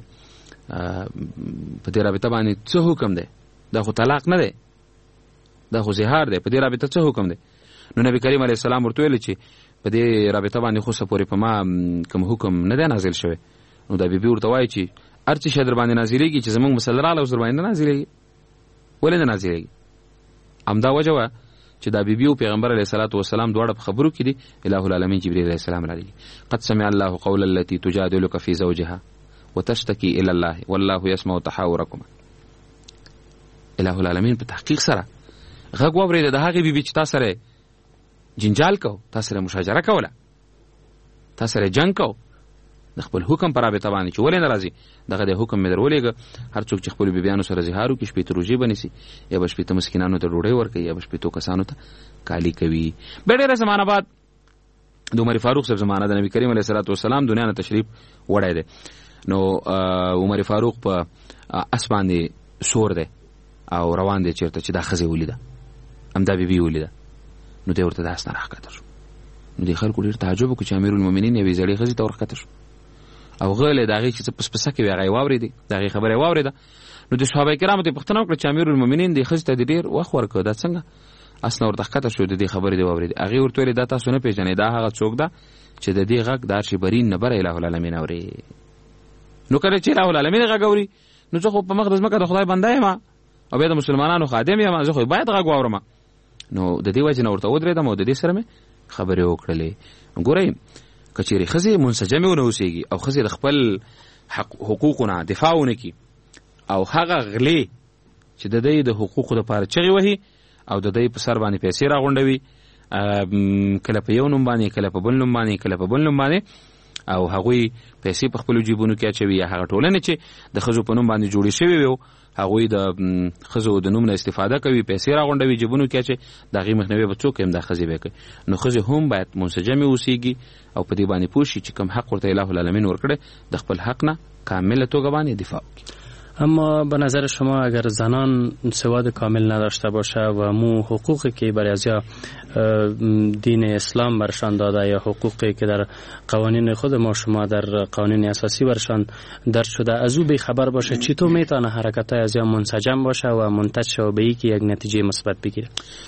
S23: په دې رابطه باندې څه حکم دی؟ دا خو طلاق نه دی، دا خو زهار دی، په دې رابطه څه حکم دی؟ نو نبی کریم علیه السلام ورته ویل چې په دې رابطه باندې خو څه پورې په ما کوم حکم نه دی نازل شوی. نو دا بیبي ورته وایي چې هر څه شی در باندې نازلېږي چې زموږ مسله راغله اوس در باندې نه نازلېږي. ولې نه نازلېږي؟ همدا وجه وه چې دا بیبي او پیغمبر علیه الصلاة وسلام دواړه په خبرو کې دي. الہ العالمین جبریل علیه السلام رالیږي، قد سمع الله قول التي تجادلك في زوجها وتشتكي الى الله والله يسمع تحاوركما. الہ العالمین په تحقیق سره غږ واورېده د هغې بیبي چې تا سره جنجال کو، تا سره مشاجره کوله، تا سره جنگ کو د خپل حکم پر رابطه باندې چې ولې نه راځي. دغه د حکم مې در ولېږه هر څوک چې خپلو بیبیانو سره زهار وکړي شپېته روژې به نیسي، یا به شپېته مسکینانو ته ډوډۍ ورکوي، یا به شپېتو کسانو ته کالي کوي. بیا ډېره زمانه بعد د عمر فاروق صاحب زمانه د نبي کریم علیه الصلاة وسلام دنیا نه تشریف وړی دی. نو عمر فاروق په اس باندې سور دی او روان دی چېرته چې دا ښځې ولیده، همدا بیبي ولیده. نو دی ورته د اس نه راښکته شو. نو دې خلکو ډېر تعجب وکړو چې امیرالمؤمنین یوې زړې ښځې ته ورښکته شو او غلی د هغې چې څه پسپسه کوي هغه یې واورېدې، د هغې خبره یې واورېده. نو د صحابه کرامو ته یې پوښتنه وکړه چې امیرالمؤمنین دې ښځې ته دې ډېر وخت ورکړ، دا څنګه؟ اس نه ورته ښکته شو، د دې خبرې دې واورېدې. هغې ورته ویلې دا تاسو نه پېژنئ، دا هغه څوک ده چې د دې غږ د عرش برین نه بره الہ العالمین اوري. نو کله چې الہ العالمین غږ اوري نو زه خو په مخ د ځمکه د خدای بنده یم او بیا د مسلمانانو خادم یم، زه خو باید غږ واورم. نو د دې وجې نه ورته ودرېدم او د دې سره مې خبرې وکړلې. ګورئ که چېرې ښځې منسجمې ونه اوسېږي او ښځې د خپل حقوقو نه دفاع ونه کړي او هغه غلې چې د دوی د حقوقو دپاره چغې وهي او د دوی په سر باندې پیسې راغونډوي، کله په یو نوم باندې، کله په بل نوم باندې، کله په بل نوم باندې، او هغوی پیسې په خپلو جیبونو کې اچوي، یا هغه ټولنې چې د ښځو په نوم باندې جوړې شوې وي هغوی د ښځو د نوم نه استفاده کوي، پیسې راغونډوي، جیبونو کې اچوي. د هغې مخنیوی به څوک هم دا ښځې به کوي. نو ښځې هم باید منسجمې اوسېږي او په دې باندې پوه شي چې کوم حق ورته الہ العالمین ورکړی د خپل حق نه کامل توګه باندې دفاع وکړي.
S1: اما به نظر شما اگر زنان سواد کامل نداشته باشه و مو حقوقی که برای ازیا دین اسلام برشان داده یا حقوقی که در قوانین خود ما شما در قوانین اساسی برشان درج شده از او خبر باشه، چطور میتونه حرکت های ازیا منسجم باشه و منتج شه و به یکی یک نتیجه مثبت بگیره؟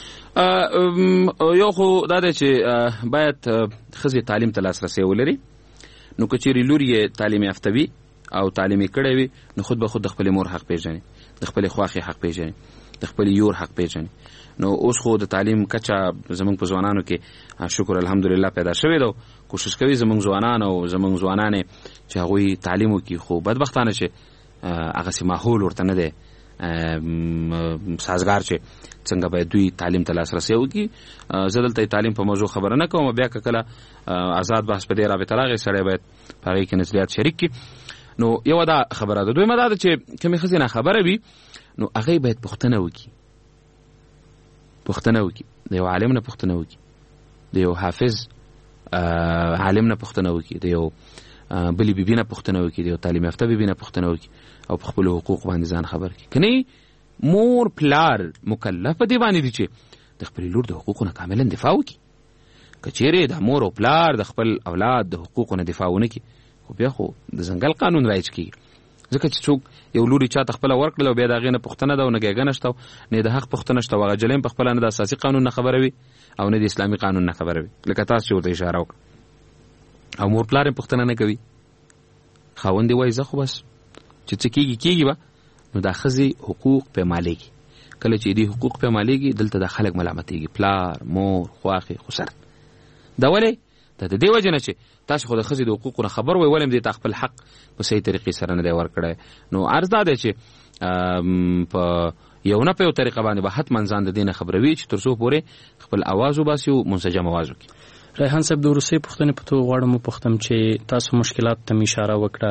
S23: یو خو دا ده چې باید ښځې تعلیم ته لاسرسی ولري. نو که چیرې لور یې تعلیم یافته وي او تعلیم یې کړی وي نو خود به خود د خپلې مور حق پیژني، د خپلې خواښې حق پیژني، د خپلې یور حق پیژني. نو اوس خو د تعلیم کچه زموږ په ځوانانو کې شکر الحمدلله پیدا شوی ده. کوشش کوي زموږ ځوانان او زموږ ځوانانې چې هغوی تعلیم وکړي، خو بدبختانه چې هغسې ماحول ورته نه دی سازګار چې څنګه باید دوی تعلیم ته لاسرسی وکړي. زه دلته تعلیم په موضوع خبره نه کوم، بیا که کله آزاد بحث په دې رابطه راغی سړی باید په هغې کې نظریات شریک کړي. نو یوه دا خبره ده. دویمه دا ده چې کومې ښځې ناخبره وي نو هغې باید پوښتنه وکړي، پوښتنه وکړي، د یو عالم نه پوښتنه وکړي، د یو حافظ عالم نه پوښتنه وکړي، د یو بلې بیبي نه پوښتنه وکړي، د یو تعلیم یافته بیبي نه پوښتنه وکړي او په خپلو حقوق باندې ځان خبر کړي. که نه مور پلار مکلف په دې باندې دي چې د خپلې لور د حقوقو نه کاملا دفاع وکړي. که چیرې د مور او پلار د خپل اولاد د حقوقو نه دفاع ونه کړي خو بیا خو د ځنګل قانون رایج کېږي. ځکه چې څوک یو لوري چا ته خپله ورکړله او بیا د هغې نه پوښتنه ده او نه ګیږه نشته نه د حق پوښتنه شته، هغه جلۍ هم په خپله نه د اساسي قانون نه خبره وي او نه د اسلامي قانون نه خبره وي، لکه تاسو چې ورته اشاره وکړه. او مور پلار هم پوښتنه نه کوي، خاوند یې وایي زه خو بس چې څه کېږي کېږي به. نو دا ښځې حقوق پیمالېږي. کله چې دې حقوق پیمالېږي دلته د خلک ملامتېږي، پلار، مور، خواښې، خسر. دا ولې؟ دا د دې وجې نه چې تاسو خو د ښځې د حقوقو نه خبر وئ، ولې هم دې ته خپل حق په صحیح طریقې سره نه دی ورکړی. نو عرض دا دی چې په یو نه په یو طریقه باندې به حتما ځان د دې نه خبروي چې تر څو پورې خپل اواز وباسي او منسجم اواز وکړي.
S1: ریحان صاحب د روسي پوښتنې په توګه غواړم وپوښتم چې تاسو مشکلات ته اشاره وکړه،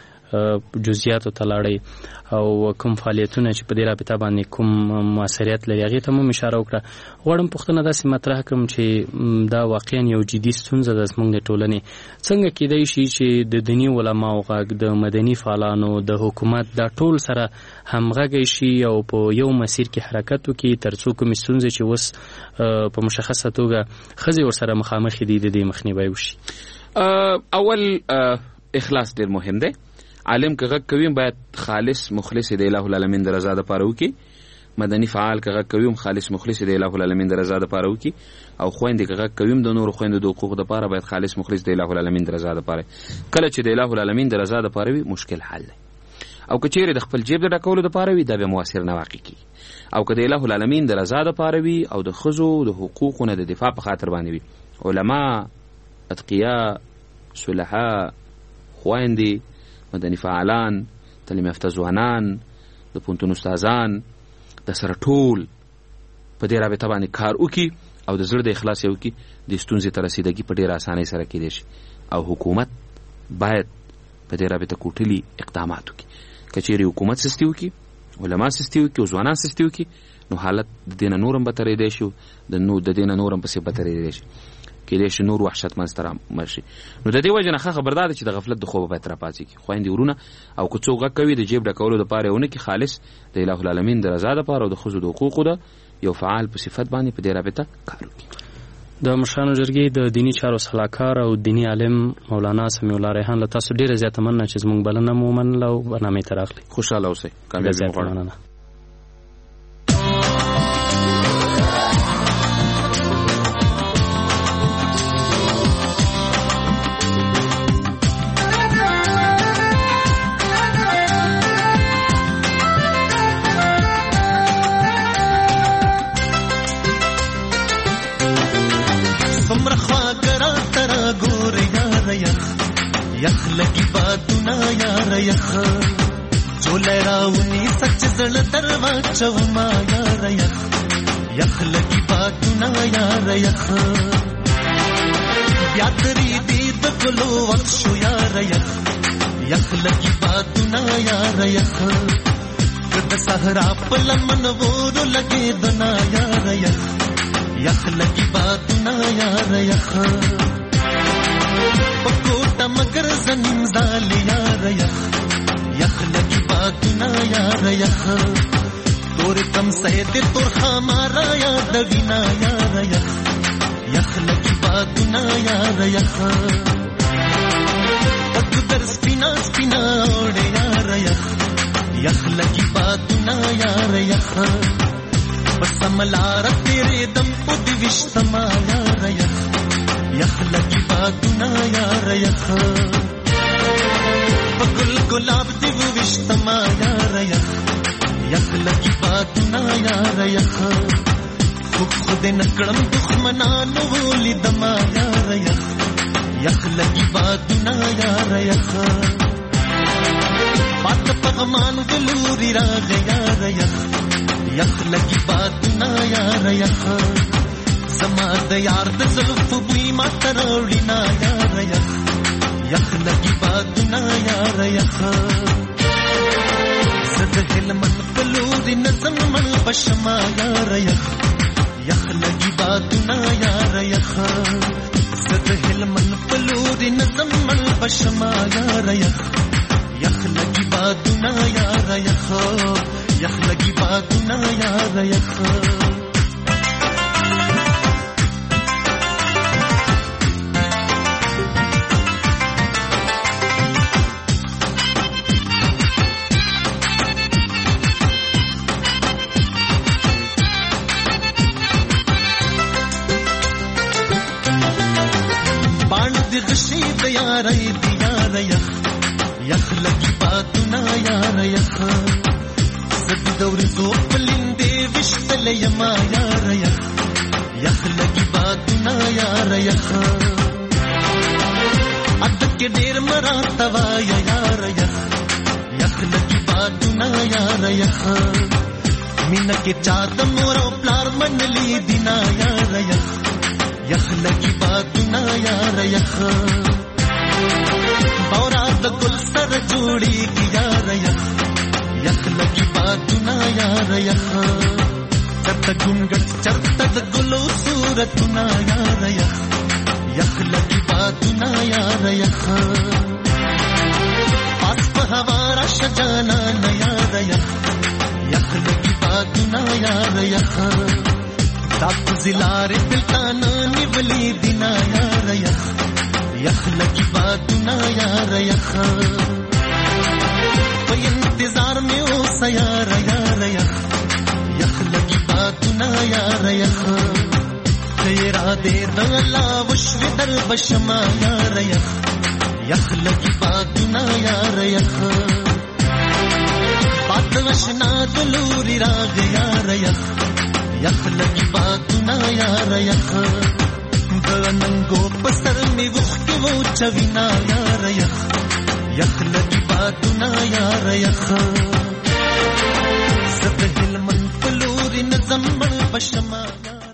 S1: جزئیاتو ته لاړئ او کوم فعالیتونه چې په دې رابطه باندې کوم موثریت لري هغې ته مو اشاره وکړه. غواړم پوښتنه داسې مطرح کړم چې دا واقعا یو جدي ستونزه ده زموږ د ټولنې. څنګه کیدای شي چې د دیني علماو غږ، د مدني فعالانو، د حکومت دا ټول سره همغږی شي او په یو مسیر کې حرکت وکړي تر څو کومې ستونزې چې اوس په مشخصه توګه ښځې ورسره مخامخ دي د دې مخنیوی وشي؟
S23: اول اخلاص ډېر مهم دی. عالم که غږ کوي باید خالص مخلص د الٰه العالمین د رضا دپاره وکړي. مدني فعال که غږ کوي خالص مخلص د الٰه العالمین د رضا دپاره وکړي. او خویندې که غږ کوي د نورو خویندو د حقوقو دپاره باید خالص مخلص د الٰه العالمین د رضا دپاره. کله چې د الٰه العالمین د رضا دپاره وي مشکل حل دی. او که چیرې د خپل جیب د ډکولو دپاره وي دا بیا مؤثر نه واقع کیږي. او که د الٰه العالمین د رضا دپاره وي او د ښځو د حقوقو نه د دفاع په خاطر باندې وي، علما، اتقیا، صلحا، خویندې، مدني فعالان، تعلیم یافته ځوانان، د پوهنتون استادان د سره ټول په دې رابطه باندې کار وکړي او د زړه د اخلاص یې وکړي، د ستونزې ته رسیدګي په ډېره اسانۍ سره کیدای شي. او حکومت باید په دې رابطه کوټلي اقدامات وکړي. که چیرې حکومت سستي وکړي، علما سستي وکړي او ځوانان سستي وکړي، نو حالت د دې نه نور هم بترېدی شي، د دې نه نور هم پسې بترېدی شي، کېدای شي نور وحشت منځته رامرشي. نو د دې وجې نه ښه خبر دا ده چې د غفلت د خوبه باید راپاڅېږي. خویندې ورونه او که څوک غږ کوي د جیب ډکولو دپاره یې ونه کړي، خالص د الٰه العالمین د رضا دپاره او د ښځو د حقوقو ده یو فعال په صفت باندې په دې رابطه کار وکړي.
S1: د مشرانو جرګې د دیني چارو سلاکار او دیني عالم مولانا سمیع الله ریحان له تاسو ډېره زیاته مننه چې زموږ بلنه مو ومنله او برنامې ته راغلئ.
S23: خوشحاله اوسئ. کامیابي مو غواړم.
S3: یخ لگی باتونه یار یخ چولې راونی سچ زړه دروا چوما یار یخ یخ لگی باتونه یار یخ بیا تری دې د ګلو وخت شو یار یخ یخ لگی باتونه یار یخ کد صحرا په لمن ور لګې دنا یار یخ یخ لگی باتونه یار یخ پکوټه مگر زنیم زال یار یخ یخ لگی باتونه یار یخ تور کم سید تور خمارا یاد وینا یار یخ یخ لگی باتونه یار یخ پک در سپینا سپینا اوڑے یار یخ یخ لگی باتونه یار یخ بس ملار تیرے دم پد وشتما یار یخ یخ لگی باتونه یار یخ پگل گلاب دیو وشتما یار یخ یخ لگی باتونه یار یخ خود خود نکړم دښمنانو ولی دما یار یخ یخ لگی باتونه یار یخ پات پغمان ګلوري راغ یار یخ یخ لگی باتونه یار یخ زما د یار د زلف بوی ما تروړی نا یار یخ یخ لگی باتونه یار یخ زد هلمن پلوری نظم من بشما یار یخ یخ لگی باتونه یار یخ زد هلمن پلوری نظم من بشما یار یخ یخ لگی باتونه یار یخ یخ لگی باتونه یار یخ غشی د یارای دی یار یخ یخ لگی باتونه یار یخ زد دور زو پلندې وشتل یما یار یخ یخ لگی باتونه یار یخ اد کې ډیر مراتوا یار یخ یخ لگی باتونه بادونه یار یخ مینا کې چا د مور او پلار منلی دینا یار یخ یخ لګي بادونه یار یخ بورا د ګل سره جوړي کی یار یخ یخ لګي بادونه یار یخ چرته ګونګټ چرته د ګلو صورتونه یار یخ یخ لګي بادونه یار یخ پاس په هوا را شجانا یار یخ یخ لګي بادونه یار یخ تاپ زلار دلتان نیولی دینا یار یخ یخ لګي بادونه یار یخ په انتظار مې اوس یار یار یخ یخ لګي بادونه یار یخ تیرا دې د الله وشو در بشما یار یخ یخ لګي بادونه یار یخ باد وشنا دلوري راغ یار یخ یخ لګي بادونه یار یخ دننګو پسر می وخ کې وو چوینا یار یخ یخ لګي بادونه یار یخ زه د هلمند په لوري نظم بشما